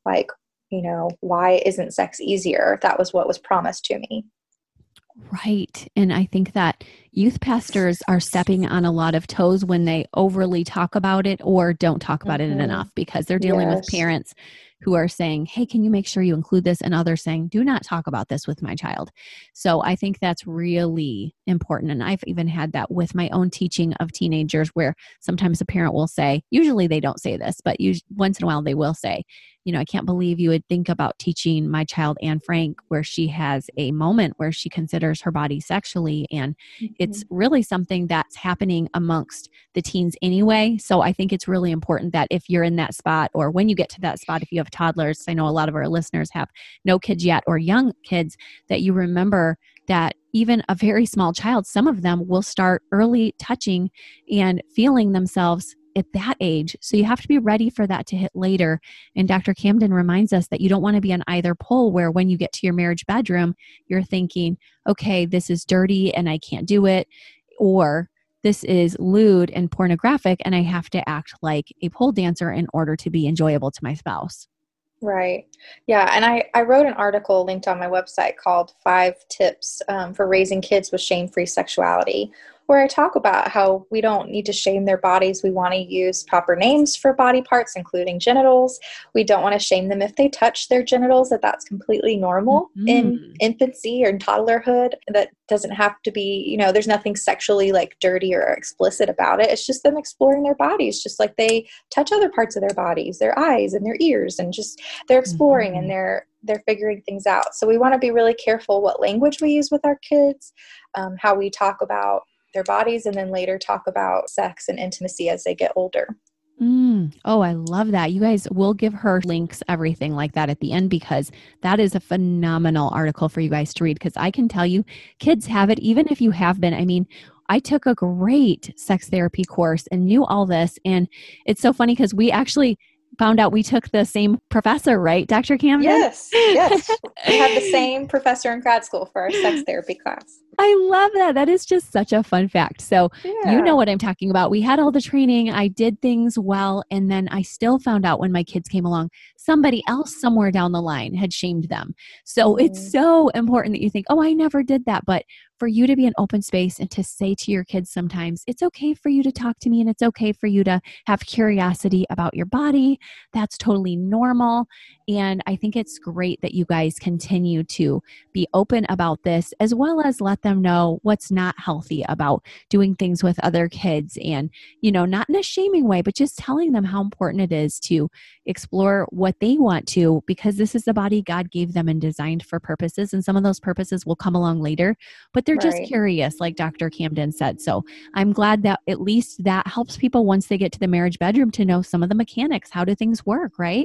why isn't sex easier? That was what was promised to me. Right. And I think that youth pastors are stepping on a lot of toes when they overly talk about it or don't talk about it enough, because they're dealing with parents who are saying, hey, can you make sure you include this? And others saying, do not talk about this with my child. So I think that's really important. And I've even had that with my own teaching of teenagers where sometimes a parent will say, usually they don't say this, but once in a while they will say, I can't believe you would think about teaching my child, Anne Frank, where she has a moment where she considers her body sexually. And it's really something that's happening amongst the teens anyway. So I think it's really important that if you're in that spot, or when you get to that spot, if you have toddlers, I know a lot of our listeners have no kids yet or young kids, that you remember that even a very small child, some of them will start early touching and feeling themselves at that age. So you have to be ready for that to hit later. And Dr. Camden reminds us that you don't want to be on either pole, where when you get to your marriage bedroom, you're thinking, okay, this is dirty and I can't do it, or this is lewd and pornographic and I have to act like a pole dancer in order to be enjoyable to my spouse. Right. Yeah. And I wrote an article linked on my website called 5 Tips for Raising Kids with Shame-Free Sexuality, where I talk about how we don't need to shame their bodies. We want to use proper names for body parts, including genitals. We don't want to shame them if they touch their genitals, that's completely normal in infancy or in toddlerhood. That doesn't have to be, there's nothing sexually like dirty or explicit about it. It's just them exploring their bodies, just like they touch other parts of their bodies, their eyes and their ears, and just they're exploring and they're figuring things out. So we want to be really careful what language we use with our kids, how we talk about their bodies, and then later talk about sex and intimacy as they get older. Oh, I love that. You guys will give her links, everything like that at the end, because that is a phenomenal article for you guys to read. Because I can tell you, kids have it, even if you have been. I mean, I took a great sex therapy course and knew all this. And it's so funny because we actually found out we took the same professor, right, Dr. Camden? Yes. We had the same professor in grad school for our sex therapy class. I love that. That is just such a fun fact. So you know what I'm talking about. We had all the training. I did things well. And then I still found out when my kids came along, somebody else somewhere down the line had shamed them. So it's so important that you think, oh, I never did that. But for you to be an open space and to say to your kids sometimes, it's okay for you to talk to me and it's okay for you to have curiosity about your body. That's totally normal. And I think it's great that you guys continue to be open about this, as well as let them know what's not healthy about doing things with other kids, and, not in a shaming way, but just telling them how important it is to explore what they want to, because this is the body God gave them and designed for purposes. And some of those purposes will come along later, but they're just curious, like Dr. Camden said. So I'm glad that at least that helps people once they get to the marriage bedroom to know some of the mechanics. How do things work, right?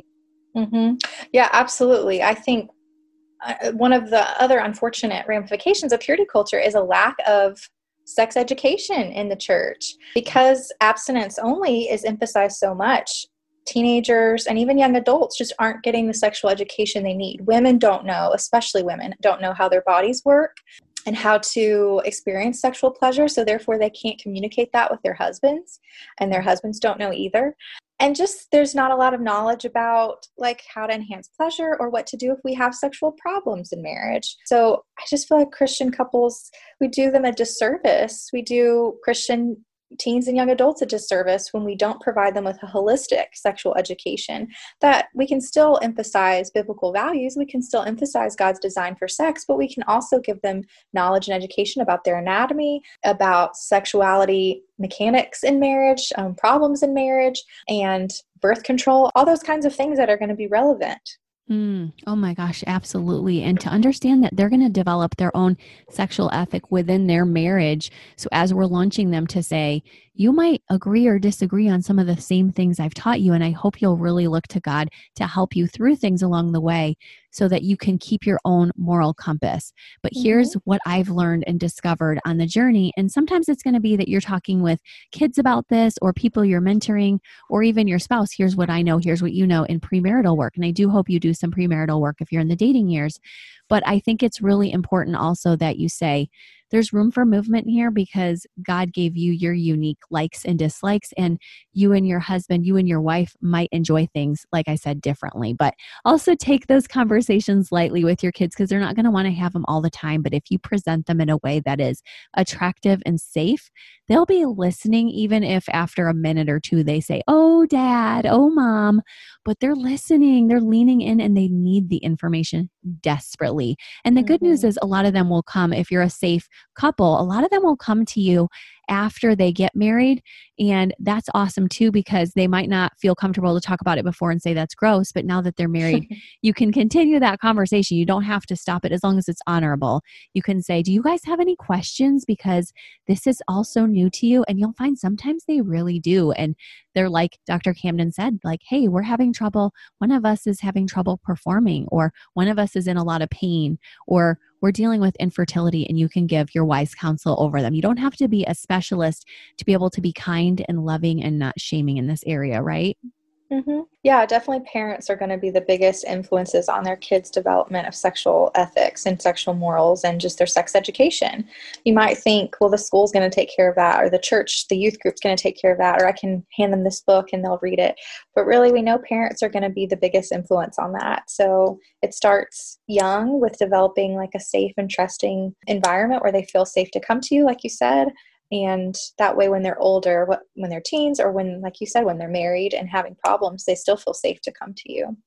Yeah, absolutely. I think one of the other unfortunate ramifications of purity culture is a lack of sex education in the church. Because abstinence only is emphasized so much, teenagers and even young adults just aren't getting the sexual education they need. Women don't know, especially women, don't know how their bodies work and how to experience sexual pleasure. So therefore they can't communicate that with their husbands, and their husbands don't know either. And just there's not a lot of knowledge about like how to enhance pleasure or what to do if we have sexual problems in marriage. So I just feel like Christian couples, we do them a disservice. We do Christian teens and young adults a disservice when we don't provide them with a holistic sexual education, that we can still emphasize biblical values. We can still emphasize God's design for sex, but we can also give them knowledge and education about their anatomy, about sexuality mechanics in marriage, problems in marriage, and birth control, all those kinds of things that are going to be relevant. Oh my gosh, absolutely. And to understand that they're going to develop their own sexual ethic within their marriage. So as we're launching them, to say, you might agree or disagree on some of the same things I've taught you. And I hope you'll really look to God to help you through things along the way so that you can keep your own moral compass. But here's what I've learned and discovered on the journey. And sometimes it's going to be that you're talking with kids about this, or people you're mentoring, or even your spouse. Here's what I know. Here's what you know in premarital work. And I do hope you do some premarital work if you're in the dating years. But I think it's really important also that you say, there's room for movement here, because God gave you your unique likes and dislikes, and you and your husband, you and your wife might enjoy things, like I said, differently. But also take those conversations lightly with your kids, because they're not going to want to have them all the time. But if you present them in a way that is attractive and safe, they'll be listening, even if after a minute or two they say, oh, Dad, oh, Mom, but they're listening, they're leaning in, and they need the information. desperately. And the good news is a lot of them will come, if you're a safe couple, a lot of them will come to you after they get married. And that's awesome too, because they might not feel comfortable to talk about it before and say that's gross. But now that they're married, you can continue that conversation. You don't have to stop it as long as it's honorable. You can say, do you guys have any questions? Because this is also new to you. And you'll find sometimes they really do. And they're like Dr. Camden said, like, hey, we're having trouble. One of us is having trouble performing, or one of us is in a lot of pain, or we're dealing with infertility, and you can give your wise counsel over them. You don't have to be a specialist to be able to be kind and loving and not shaming in this area, right? Mm-hmm. Yeah, definitely parents are going to be the biggest influences on their kids' development of sexual ethics and sexual morals and just their sex education. You might think, well, the school's going to take care of that, or the church, the youth group's going to take care of that, or I can hand them this book and they'll read it. But really, we know parents are going to be the biggest influence on that. So it starts young with developing like a safe and trusting environment where they feel safe to come to you, like you said. And that way, when they're older, when they're teens, or when, like you said, when they're married and having problems, they still feel safe to come to you.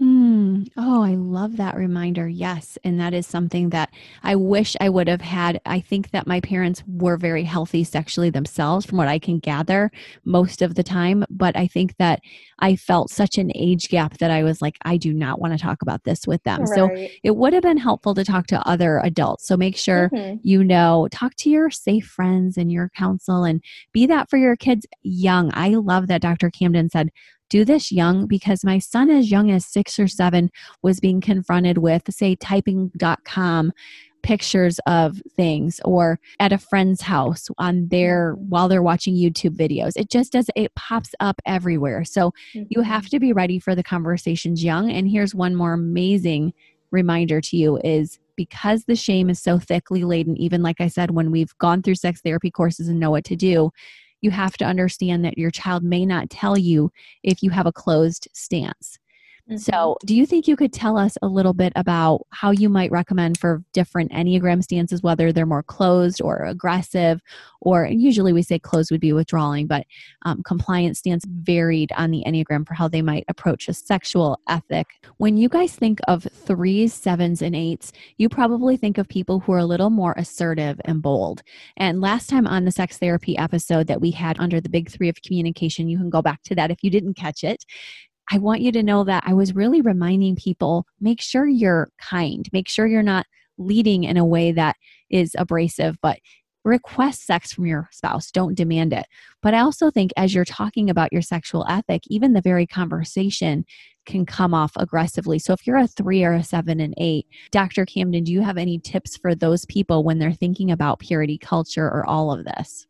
Oh, I love that reminder. Yes. And that is something that I wish I would have had. I think that my parents were very healthy sexually themselves, from what I can gather most of the time. But I think that I felt such an age gap that I was like, I do not want to talk about this with them. Right. So it would have been helpful to talk to other adults. So make sure, talk to your safe friends and your counsel, and be that for your kids young. I love that Dr. Camden said, do this young, because my son, as young as 6 or 7, was being confronted with, say, typing.com pictures of things, or at a friend's house while they're watching YouTube videos. It pops up everywhere. So you have to be ready for the conversations young. And here's one more amazing reminder to you is, because the shame is so thickly laden, even like I said, when we've gone through sex therapy courses and know what to do, you have to understand that your child may not tell you if you have a closed stance. So do you think you could tell us a little bit about how you might recommend for different Enneagram stances, whether they're more closed or aggressive, or usually we say closed would be withdrawing, but compliance stance varied on the Enneagram for how they might approach a sexual ethic. When you guys think of 3s, 7s, and 8s, you probably think of people who are a little more assertive and bold. And last time on the sex therapy episode that we had under the big 3 of communication, you can go back to that if you didn't catch it. I want you to know that I was really reminding people, make sure you're kind. Make sure you're not leading in a way that is abrasive, but request sex from your spouse. Don't demand it. But I also think as you're talking about your sexual ethic, even the very conversation can come off aggressively. So if you're a 3 or a 7 and 8, Dr. Camden, do you have any tips for those people when they're thinking about purity culture or all of this?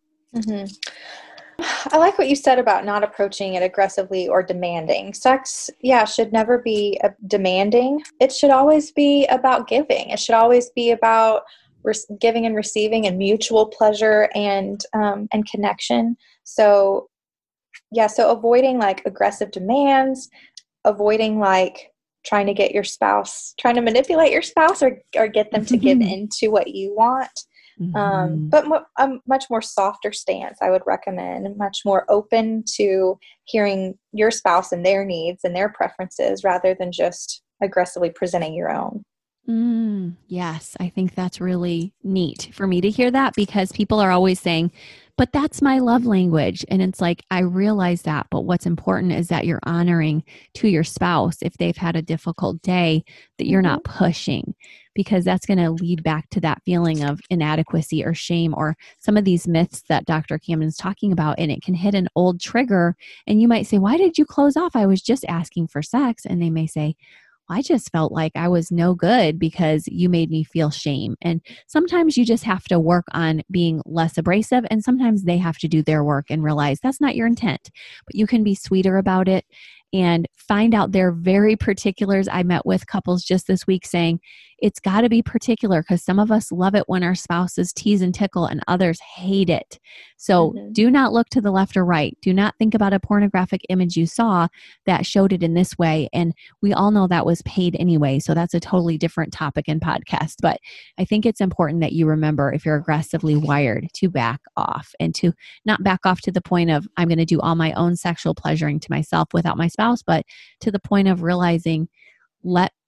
I like what you said about not approaching it aggressively or demanding. Sex, should never be demanding. It should always be about giving. It should always be about giving and receiving and mutual pleasure and connection. So avoiding like aggressive demands, avoiding like trying to manipulate your spouse or get them to give into what you want. But a much more softer stance, I would recommend, much more open to hearing your spouse and their needs and their preferences rather than just aggressively presenting your own. Yes, I think that's really neat for me to hear that, because people are always saying, but that's my love language. And it's like, I realize that, but what's important is that you're honoring to your spouse if they've had a difficult day, that you're not pushing, because that's going to lead back to that feeling of inadequacy or shame or some of these myths that Dr. Camden's talking about. And it can hit an old trigger. And you might say, why did you close off? I was just asking for sex. And they may say, I just felt like I was no good because you made me feel shame. And sometimes you just have to work on being less abrasive, and sometimes they have to do their work and realize that's not your intent. But you can be sweeter about it and find out their very particulars. I met with couples just this week saying it's got to be particular, because some of us love it when our spouses tease and tickle and others hate it. So do not look to the left or right. Do not think about a pornographic image you saw that showed it in this way. And we all know that was paid anyway. So that's a totally different topic and podcast. But I think it's important that you remember, if you're aggressively wired, to back off, and to not back off to the point of I'm going to do all my own sexual pleasuring to myself without my spouse, but to the point of realizing, let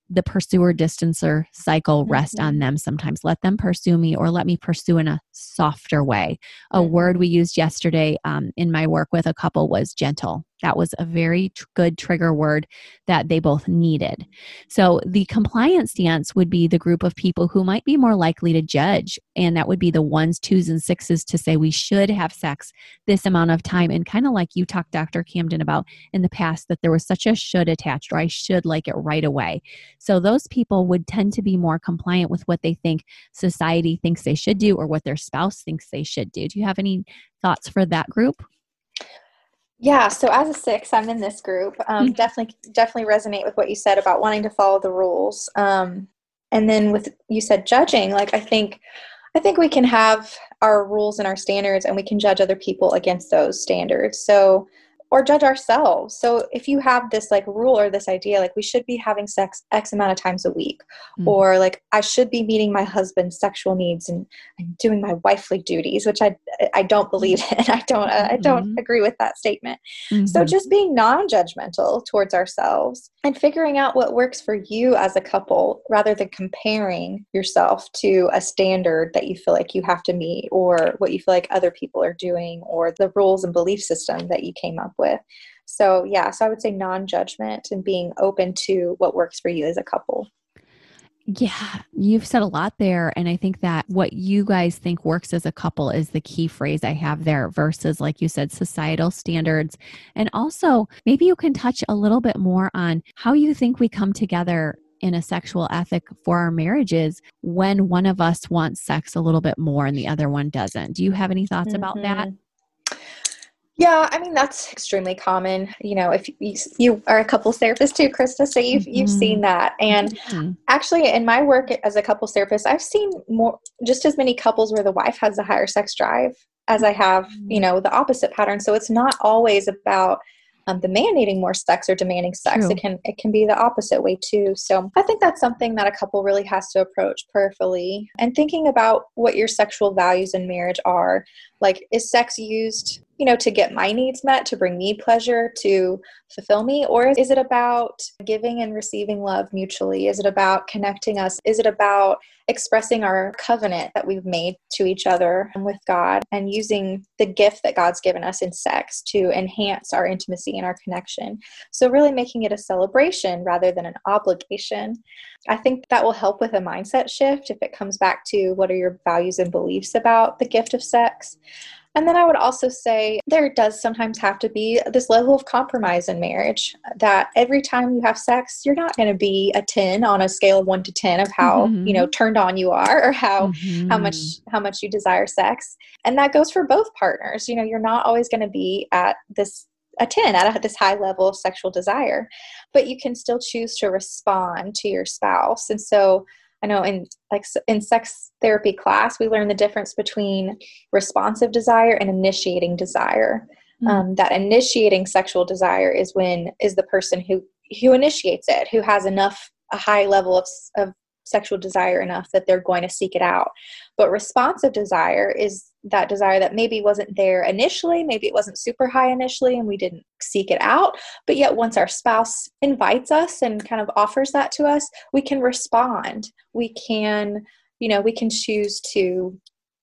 the pursuer distancer cycle rest on them sometimes. Let them pursue me, or let me pursue in a softer way. A word we used yesterday in my work with a couple was gentle. That was a very good trigger word that they both needed. So the compliance stance would be the group of people who might be more likely to judge. And that would be the 1s, 2s, and 6s to say we should have sex this amount of time. And kind of like you talked, Dr. Camden, about in the past, that there was such a should attached, or I should like it right away. So those people would tend to be more compliant with what they think society thinks they should do, or what their spouse thinks they should do. Do you have any thoughts for that group? Yeah, so as a 6, I'm in this group. Definitely resonate with what you said about wanting to follow the rules. And then with you said judging, like I think we can have our rules and our standards, and we can judge other people against those standards. So, or judge ourselves. So if you have this like rule or this idea, like we should be having sex X amount of times a week, or like I should be meeting my husband's sexual needs and doing my wifely duties, which I don't believe in. I don't agree with that statement. So just being non-judgmental towards ourselves and figuring out what works for you as a couple, rather than comparing yourself to a standard that you feel like you have to meet, or what you feel like other people are doing, or the rules and belief system that you came up with. So I would say non-judgment and being open to what works for you as a couple. Yeah, you've said a lot there. And I think that what you guys think works as a couple is the key phrase I have there, versus, like you said, societal standards. And also, maybe you can touch a little bit more on how you think we come together in a sexual ethic for our marriages when one of us wants sex a little bit more and the other one doesn't. Do you have any thoughts about that? Yeah, I mean, that's extremely common. You know, if you are a couples therapist too, Krista, so you've seen that. And actually in my work as a couples therapist, I've seen just as many couples where the wife has a higher sex drive as I have, the opposite pattern. So it's not always about the man needing more sex or demanding sex. True. It can be the opposite way too. So I think that's something that a couple really has to approach prayerfully, and thinking about what your sexual values in marriage are. Like, is sex used, to get my needs met, to bring me pleasure, to fulfill me? Or is it about giving and receiving love mutually? Is it about connecting us? Is it about expressing our covenant that we've made to each other and with God, and using the gift that God's given us in sex to enhance our intimacy and our connection? So really making it a celebration rather than an obligation. I think that will help with a mindset shift if it comes back to what are your values and beliefs about the gift of sex. And then I would also say there does sometimes have to be this level of compromise in marriage, that every time you have sex, you're not going to be a 10 on a scale of 1 to 10 of how, turned on you are, or how much you desire sex. And that goes for both partners. You're not always going to be at a 10 at this high level of sexual desire, but you can still choose to respond to your spouse. And so I know in sex therapy class, we learn the difference between responsive desire and initiating desire. That initiating sexual desire is the person who initiates it, who has a high level of sexual desire enough that they're going to seek it out. But responsive desire is that desire that maybe wasn't there initially, maybe it wasn't super high initially and we didn't seek it out, but yet once our spouse invites us and kind of offers that to us, we can respond. We can choose to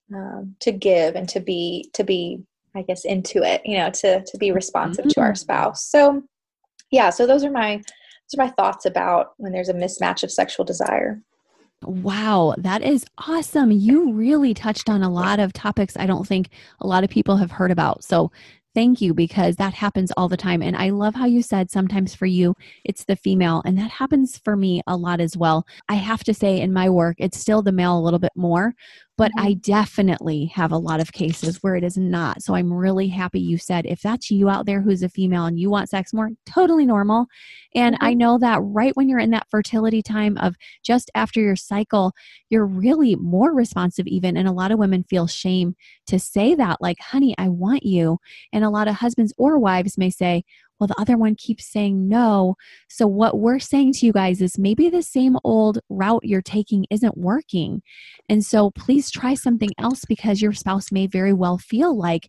give and to be, I guess, into it, to be responsive to our spouse. So those are my thoughts about when there's a mismatch of sexual desire. Wow, that is awesome. You really touched on a lot of topics I don't think a lot of people have heard about. So thank you, because that happens all the time. And I love how you said sometimes for you, it's the female, and that happens for me a lot as well. I have to say in my work, it's still the male a little bit more, but I definitely have a lot of cases where it is not. So I'm really happy you said, if that's you out there who's a female and you want sex more, totally normal. And I know that right when you're in that fertility time of just after your cycle, you're really more responsive even. And a lot of women feel shame to say that, like, honey, I want you. And a lot of husbands or wives may say, well, the other one keeps saying no. So what we're saying to you guys is maybe the same old route you're taking isn't working. And so please try something else, because your spouse may very well feel like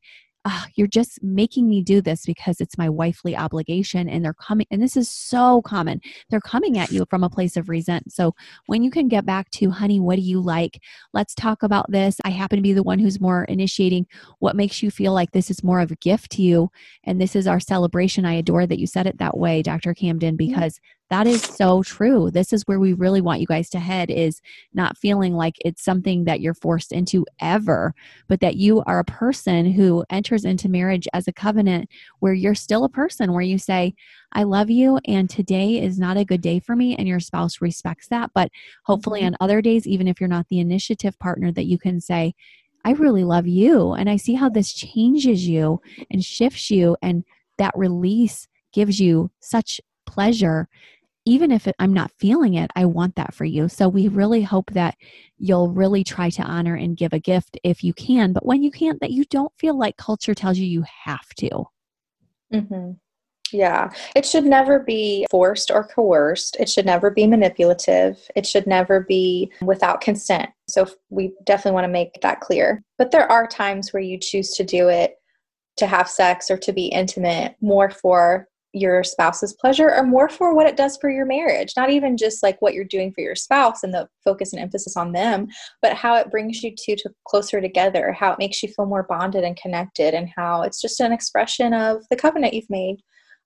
you're just making me do this because it's my wifely obligation. And they're coming, and this is so common. They're coming at you from a place of resent. So when you can get back to, honey, what do you like? Let's talk about this. I happen to be the one who's more initiating. What makes you feel like this is more of a gift to you? And this is our celebration. I adore that you said it that way, Dr. Camden, because that is so true. This is where we really want you guys to head, is not feeling like it's something that you're forced into ever, but that you are a person who enters into marriage as a covenant where you're still a person, where you say, I love you, and today is not a good day for me, and your spouse respects that. But hopefully on other days, even if you're not the initiative partner, that you can say, I really love you, and I see how this changes you and shifts you, and that release gives you such pleasure. Even if I'm not feeling it, I want that for you. So we really hope that you'll really try to honor and give a gift if you can, but when you can't, that you don't feel like culture tells you you have to. Mm-hmm. Yeah. It should never be forced or coerced. It should never be manipulative. It should never be without consent. So we definitely want to make that clear. But there are times where you choose to do it, to have sex or to be intimate, more for your spouse's pleasure or more for what it does for your marriage. Not even just like what you're doing for your spouse and the focus and emphasis on them, but how it brings you two to closer together, how it makes you feel more bonded and connected, and how it's just an expression of the covenant you've made.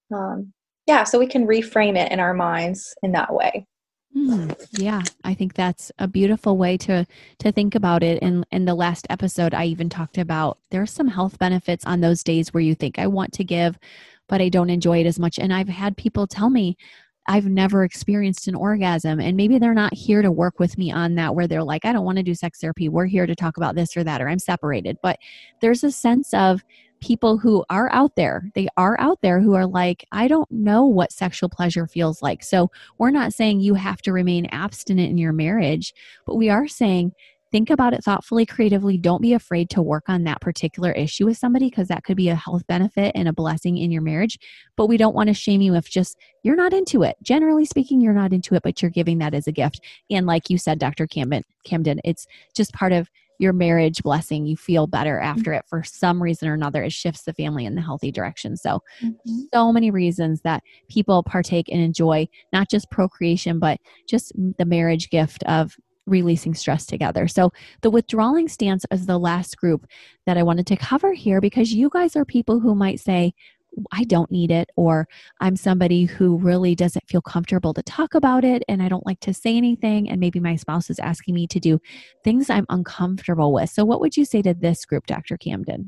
So we can reframe it in our minds in that way. Yeah, I think that's a beautiful way to think about it. In the last episode, I even talked about there's some health benefits on those days where you think, I want to give, but I don't enjoy it as much. And I've had people tell me, I've never experienced an orgasm. And maybe they're not here to work with me on that, where they're like, I don't want to do sex therapy. We're here to talk about this or that, or I'm separated. But there's a sense of people who are out there. They are out there who are like, I don't know what sexual pleasure feels like. So we're not saying you have to remain abstinent in your marriage, but we are saying, think about it thoughtfully, creatively. Don't be afraid to work on that particular issue with somebody, because that could be a health benefit and a blessing in your marriage. But we don't want to shame you if just you're not into it. Generally speaking, you're not into it, but you're giving that as a gift. And like you said, Dr. Camden, it's just part of your marriage blessing. You feel better after it for some reason or another. It shifts the family in the healthy direction. So, so many reasons that people partake and enjoy not just procreation, but just the marriage gift of releasing stress together. So the withdrawing stance is the last group that I wanted to cover here, because you guys are people who might say, I don't need it, or I'm somebody who really doesn't feel comfortable to talk about it, and I don't like to say anything, and maybe my spouse is asking me to do things I'm uncomfortable with. So what would you say to this group, Dr. Camden?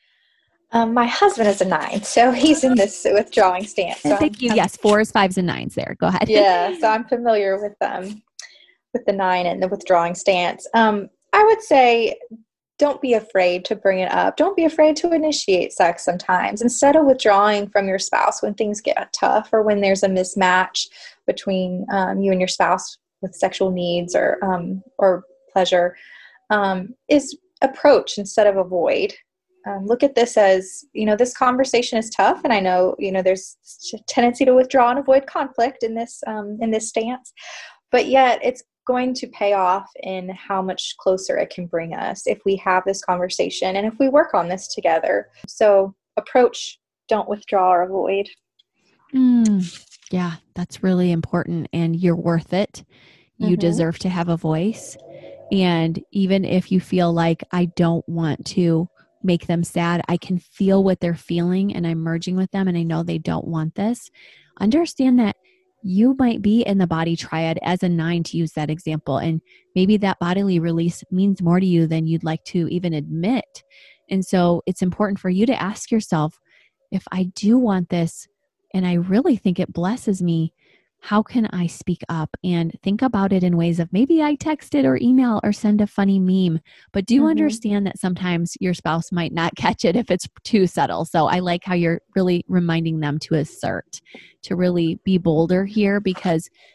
My husband is a 9, so he's in this withdrawing stance. So thank you. Yes, 4s, 5s, and 9s there. Go ahead. Yeah, so I'm familiar with the 9 and the withdrawing stance. I would say, don't be afraid to bring it up. Don't be afraid to initiate sex sometimes. Instead of withdrawing from your spouse when things get tough or when there's a mismatch between you and your spouse with sexual needs or pleasure, is approach instead of avoid. Look at this as, this conversation is tough, and I know, there's a tendency to withdraw and avoid conflict in this stance, but yet it's going to pay off in how much closer it can bring us if we have this conversation and if we work on this together. So approach, don't withdraw or avoid. Yeah, that's really important. And you're worth it. You deserve to have a voice. And even if you feel like, I don't want to make them sad, I can feel what they're feeling and I'm merging with them and I know they don't want this. Understand that you might be in the body triad as a 9, to use that example. And maybe that bodily release means more to you than you'd like to even admit. And so it's important for you to ask yourself, if I do want this and I really think it blesses me, how can I speak up? And think about it in ways of, maybe I text it or email or send a funny meme, but do understand that sometimes your spouse might not catch it if it's too subtle. So I like how you're really reminding them to assert, to really be bolder here, because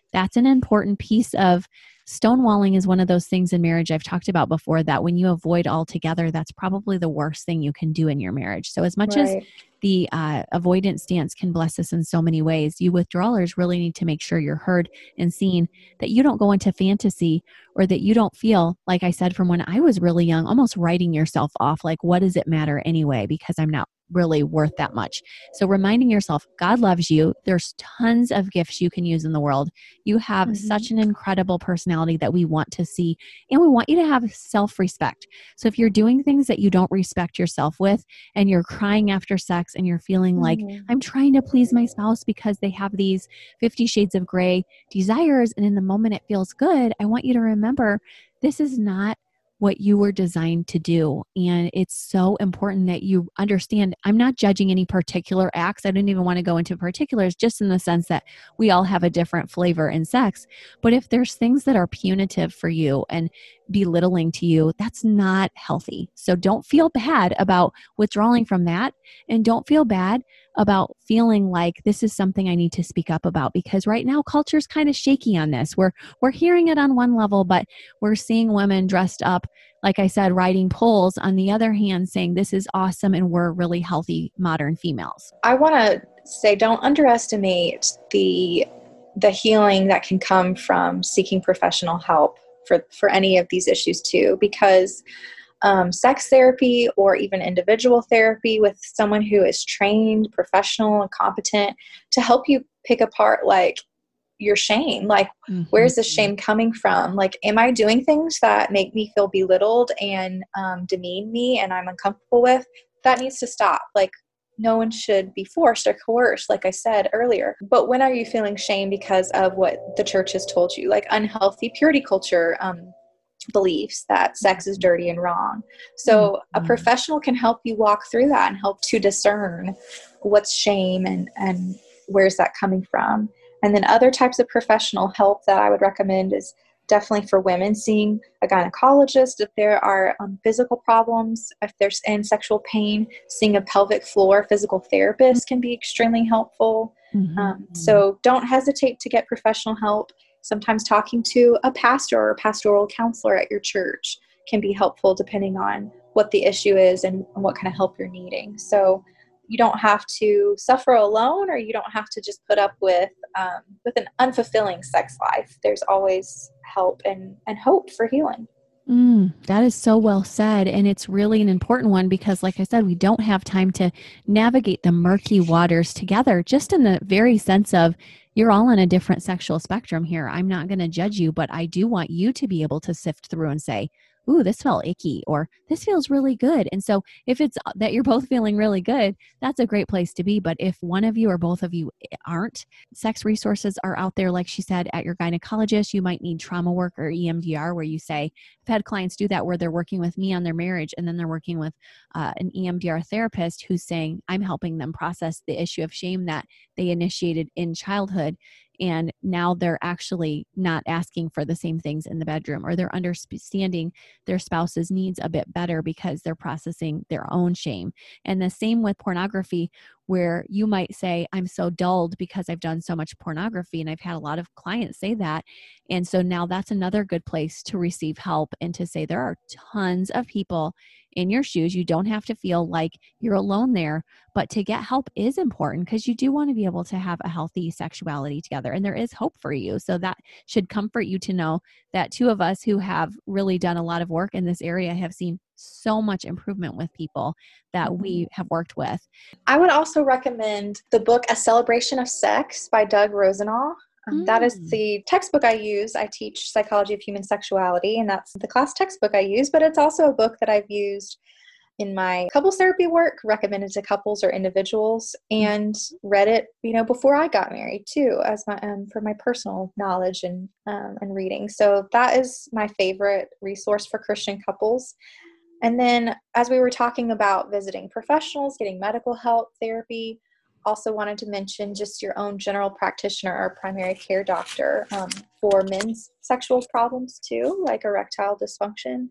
that's an important piece of stonewalling is one of those things in marriage I've talked about before, that when you avoid altogether, that's probably the worst thing you can do in your marriage. So as much as Right. the avoidance stance can bless us in so many ways, you withdrawalers really need to make sure you're heard and seen, that you don't go into fantasy, or that you don't feel, like I said, from when I was really young, almost writing yourself off. Like, what does it matter anyway? Because I'm not really worth that much. So reminding yourself, God loves you. There's tons of gifts you can use in the world. You have such an incredible personality that we want to see, and we want you to have self-respect. So if you're doing things that you don't respect yourself with, and you're crying after sex, and you're feeling like, I'm trying to please my spouse because they have these 50 shades of gray desires, and in the moment it feels good, I want you to remember, this is not what you were designed to do. And it's so important that you understand, I'm not judging any particular acts. I don't even want to go into particulars, just in the sense that we all have a different flavor in sex. But if there's things that are punitive for you and belittling to you, that's not healthy. So don't feel bad about withdrawing from that. And don't feel bad about feeling like this is something I need to speak up about, because right now culture's kind of shaky on this. We're hearing it on one level, but we're seeing women dressed up, like I said, riding poles, on the other hand, saying this is awesome and we're really healthy modern females. I want to say, don't underestimate the healing that can come from seeking professional help for any of these issues too, because sex therapy, or even individual therapy with someone who is trained, professional, and competent to help you pick apart like your shame. Like, where's the shame coming from? Like, am I doing things that make me feel belittled and demean me and I'm uncomfortable with? That needs to stop. Like, no one should be forced or coerced, like I said earlier. But when are you feeling shame because of what the church has told you? Like unhealthy purity culture beliefs that sex is dirty and wrong. So a professional can help you walk through that and help to discern what's shame and where's that coming from. And then other types of professional help that I would recommend is definitely for women, seeing a gynecologist if there are physical problems, if there's and sexual pain. Seeing a pelvic floor physical therapist can be extremely helpful. So don't hesitate to get professional help. Sometimes talking to a pastor or a pastoral counselor at your church can be helpful, depending on what the issue is and what kind of help you're needing. So you don't have to suffer alone, or you don't have to just put up with an unfulfilling sex life. There's always help and hope for healing. That is so well said. And it's really an important one because, like I said, we don't have time to navigate the murky waters together, just in the very sense of you're all on a different sexual spectrum here. I'm not going to judge you, but I do want you to be able to sift through and say, ooh, this felt icky, or this feels really good. And so if it's that you're both feeling really good, that's a great place to be. But if one of you or both of you aren't, sex resources are out there. Like she said, at your gynecologist, you might need trauma work or EMDR, where you say, I've had clients do that, where they're working with me on their marriage, and then they're working with an EMDR therapist who's saying, I'm helping them process the issue of shame that they initiated in childhood. And now they're actually not asking for the same things in the bedroom, or they're understanding their spouse's needs a bit better because they're processing their own shame. And the same with pornography, where you might say, I'm so dulled because I've done so much pornography. And I've had a lot of clients say that. And so now that's another good place to receive help and to say, there are tons of people in your shoes. You don't have to feel like you're alone there, but to get help is important, because you do want to be able to have a healthy sexuality together, and there is hope for you. So that should comfort you to know that two of us who have really done a lot of work in this area have seen so much improvement with people that we have worked with. I would also recommend the book A Celebration of Sex by Doug Rosenau. That is the textbook I use. I teach psychology of human sexuality, and that's the class textbook I use, but it's also a book that I've used in my couples therapy work, recommended to couples or individuals, and read it, before I got married too, as my for my personal knowledge and reading. So that is my favorite resource for Christian couples. And then, as we were talking about visiting professionals, getting medical help, therapy, also wanted to mention just your own general practitioner or primary care doctor for men's sexual problems too, like erectile dysfunction,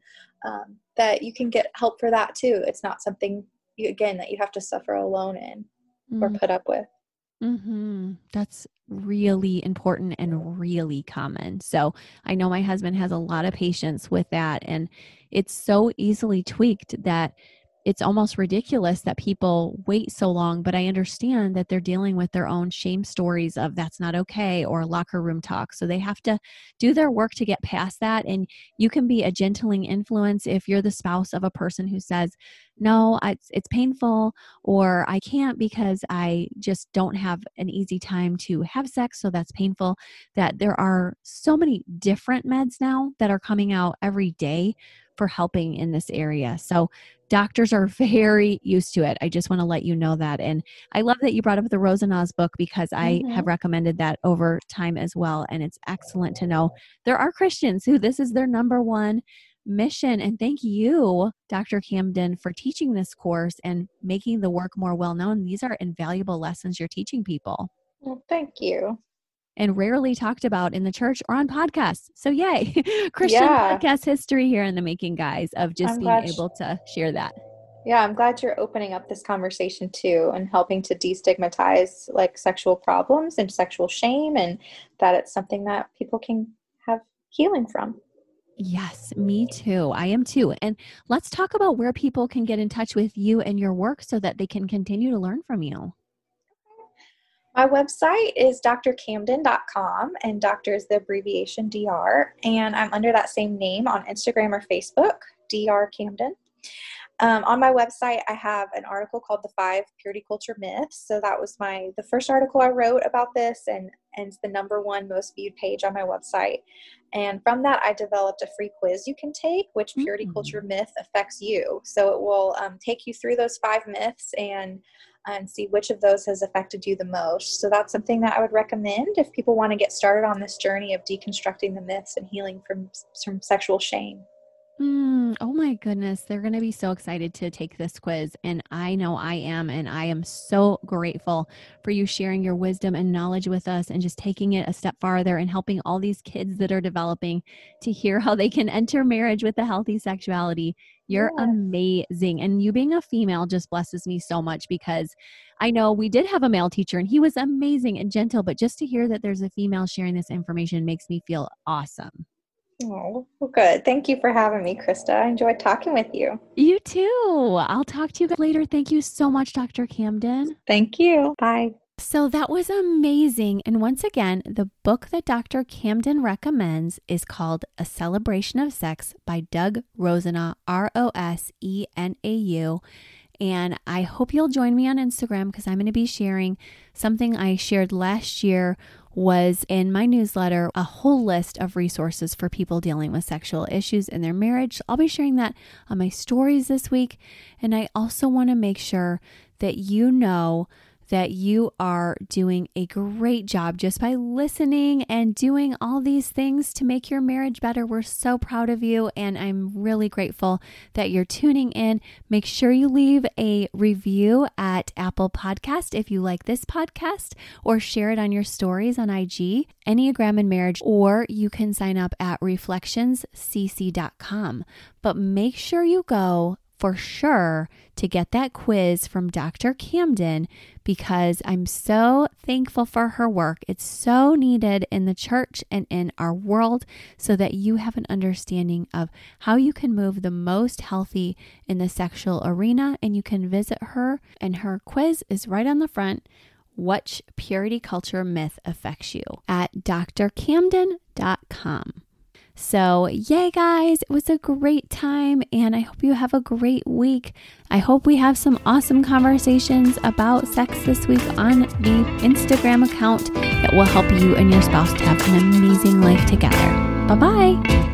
that you can get help for that too. It's not something, that you have to suffer alone in or put up with. That's really important and really common. So I know my husband has a lot of patience with that, and it's so easily tweaked that it's almost ridiculous that people wait so long, but I understand that they're dealing with their own shame stories of that's not okay or locker room talk. So they have to do their work to get past that. And you can be a gentling influence if you're the spouse of a person who says, no, it's painful, or I can't because I just don't have an easy time to have sex. So that's painful. That there are so many different meds now that are coming out every day for helping in this area. So doctors are very used to it. I just want to let you know that. And I love that you brought up the Rosenhaus book because I have recommended that over time as well. And it's excellent to know there are Christians who this is their number one mission. And thank you, Dr. Camden, for teaching this course and making the work more well-known. These are invaluable lessons you're teaching people. Well, thank you. And rarely talked about in the church or on podcasts. So yay, Christian podcast history here in the making, guys, of just being able to share that. Yeah, I'm glad you're opening up this conversation too and helping to destigmatize like sexual problems and sexual shame, and that it's something that people can have healing from. Yes, me too. I am too. And let's talk about where people can get in touch with you and your work so that they can continue to learn from you. My website is drcamden.com, and doctor is the abbreviation DR, and I'm under that same name on Instagram or Facebook, Dr. Camden. On my website, I have an article called The 5 Purity Culture Myths. So that was the first article I wrote about this, and it's the number 1 most viewed page on my website. And from that, I developed a free quiz you can take, which purity culture myth affects you. So it will take you through those 5 myths and see which of those has affected you the most. So that's something that I would recommend if people want to get started on this journey of deconstructing the myths and healing from sexual shame. Oh my goodness. They're going to be so excited to take this quiz. And I know I am. And I am so grateful for you sharing your wisdom and knowledge with us and just taking it a step farther and helping all these kids that are developing to hear how they can enter marriage with a healthy sexuality. You're amazing. And you being a female just blesses me so much because I know we did have a male teacher and he was amazing and gentle, but just to hear that there's a female sharing this information makes me feel awesome. Oh, well, good. Thank you for having me, Krista. I enjoyed talking with you. You too. I'll talk to you later. Thank you so much, Dr. Camden. Thank you. Bye. So that was amazing. And once again, the book that Dr. Camden recommends is called A Celebration of Sex by Doug Rosenau, Rosenau. And I hope you'll join me on Instagram because I'm going to be sharing something I shared last year was in my newsletter, a whole list of resources for people dealing with sexual issues in their marriage. I'll be sharing that on my stories this week. And I also want to make sure that you know that you are doing a great job just by listening and doing all these things to make your marriage better. We're so proud of you, and I'm really grateful that you're tuning in. Make sure you leave a review at Apple Podcast if you like this podcast, or share it on your stories on IG, Enneagram and Marriage, or you can sign up at reflectionscc.com. But make sure you go for sure to get that quiz from Dr. Camden because I'm so thankful for her work. It's so needed in the church and in our world so that you have an understanding of how you can move the most healthy in the sexual arena. And you can visit her, and her quiz is right on the front. Which purity culture myth affects you at drcamden.com. So yay guys, it was a great time and I hope you have a great week. I hope we have some awesome conversations about sex this week on the Instagram account that will help you and your spouse to have an amazing life together. Bye-bye.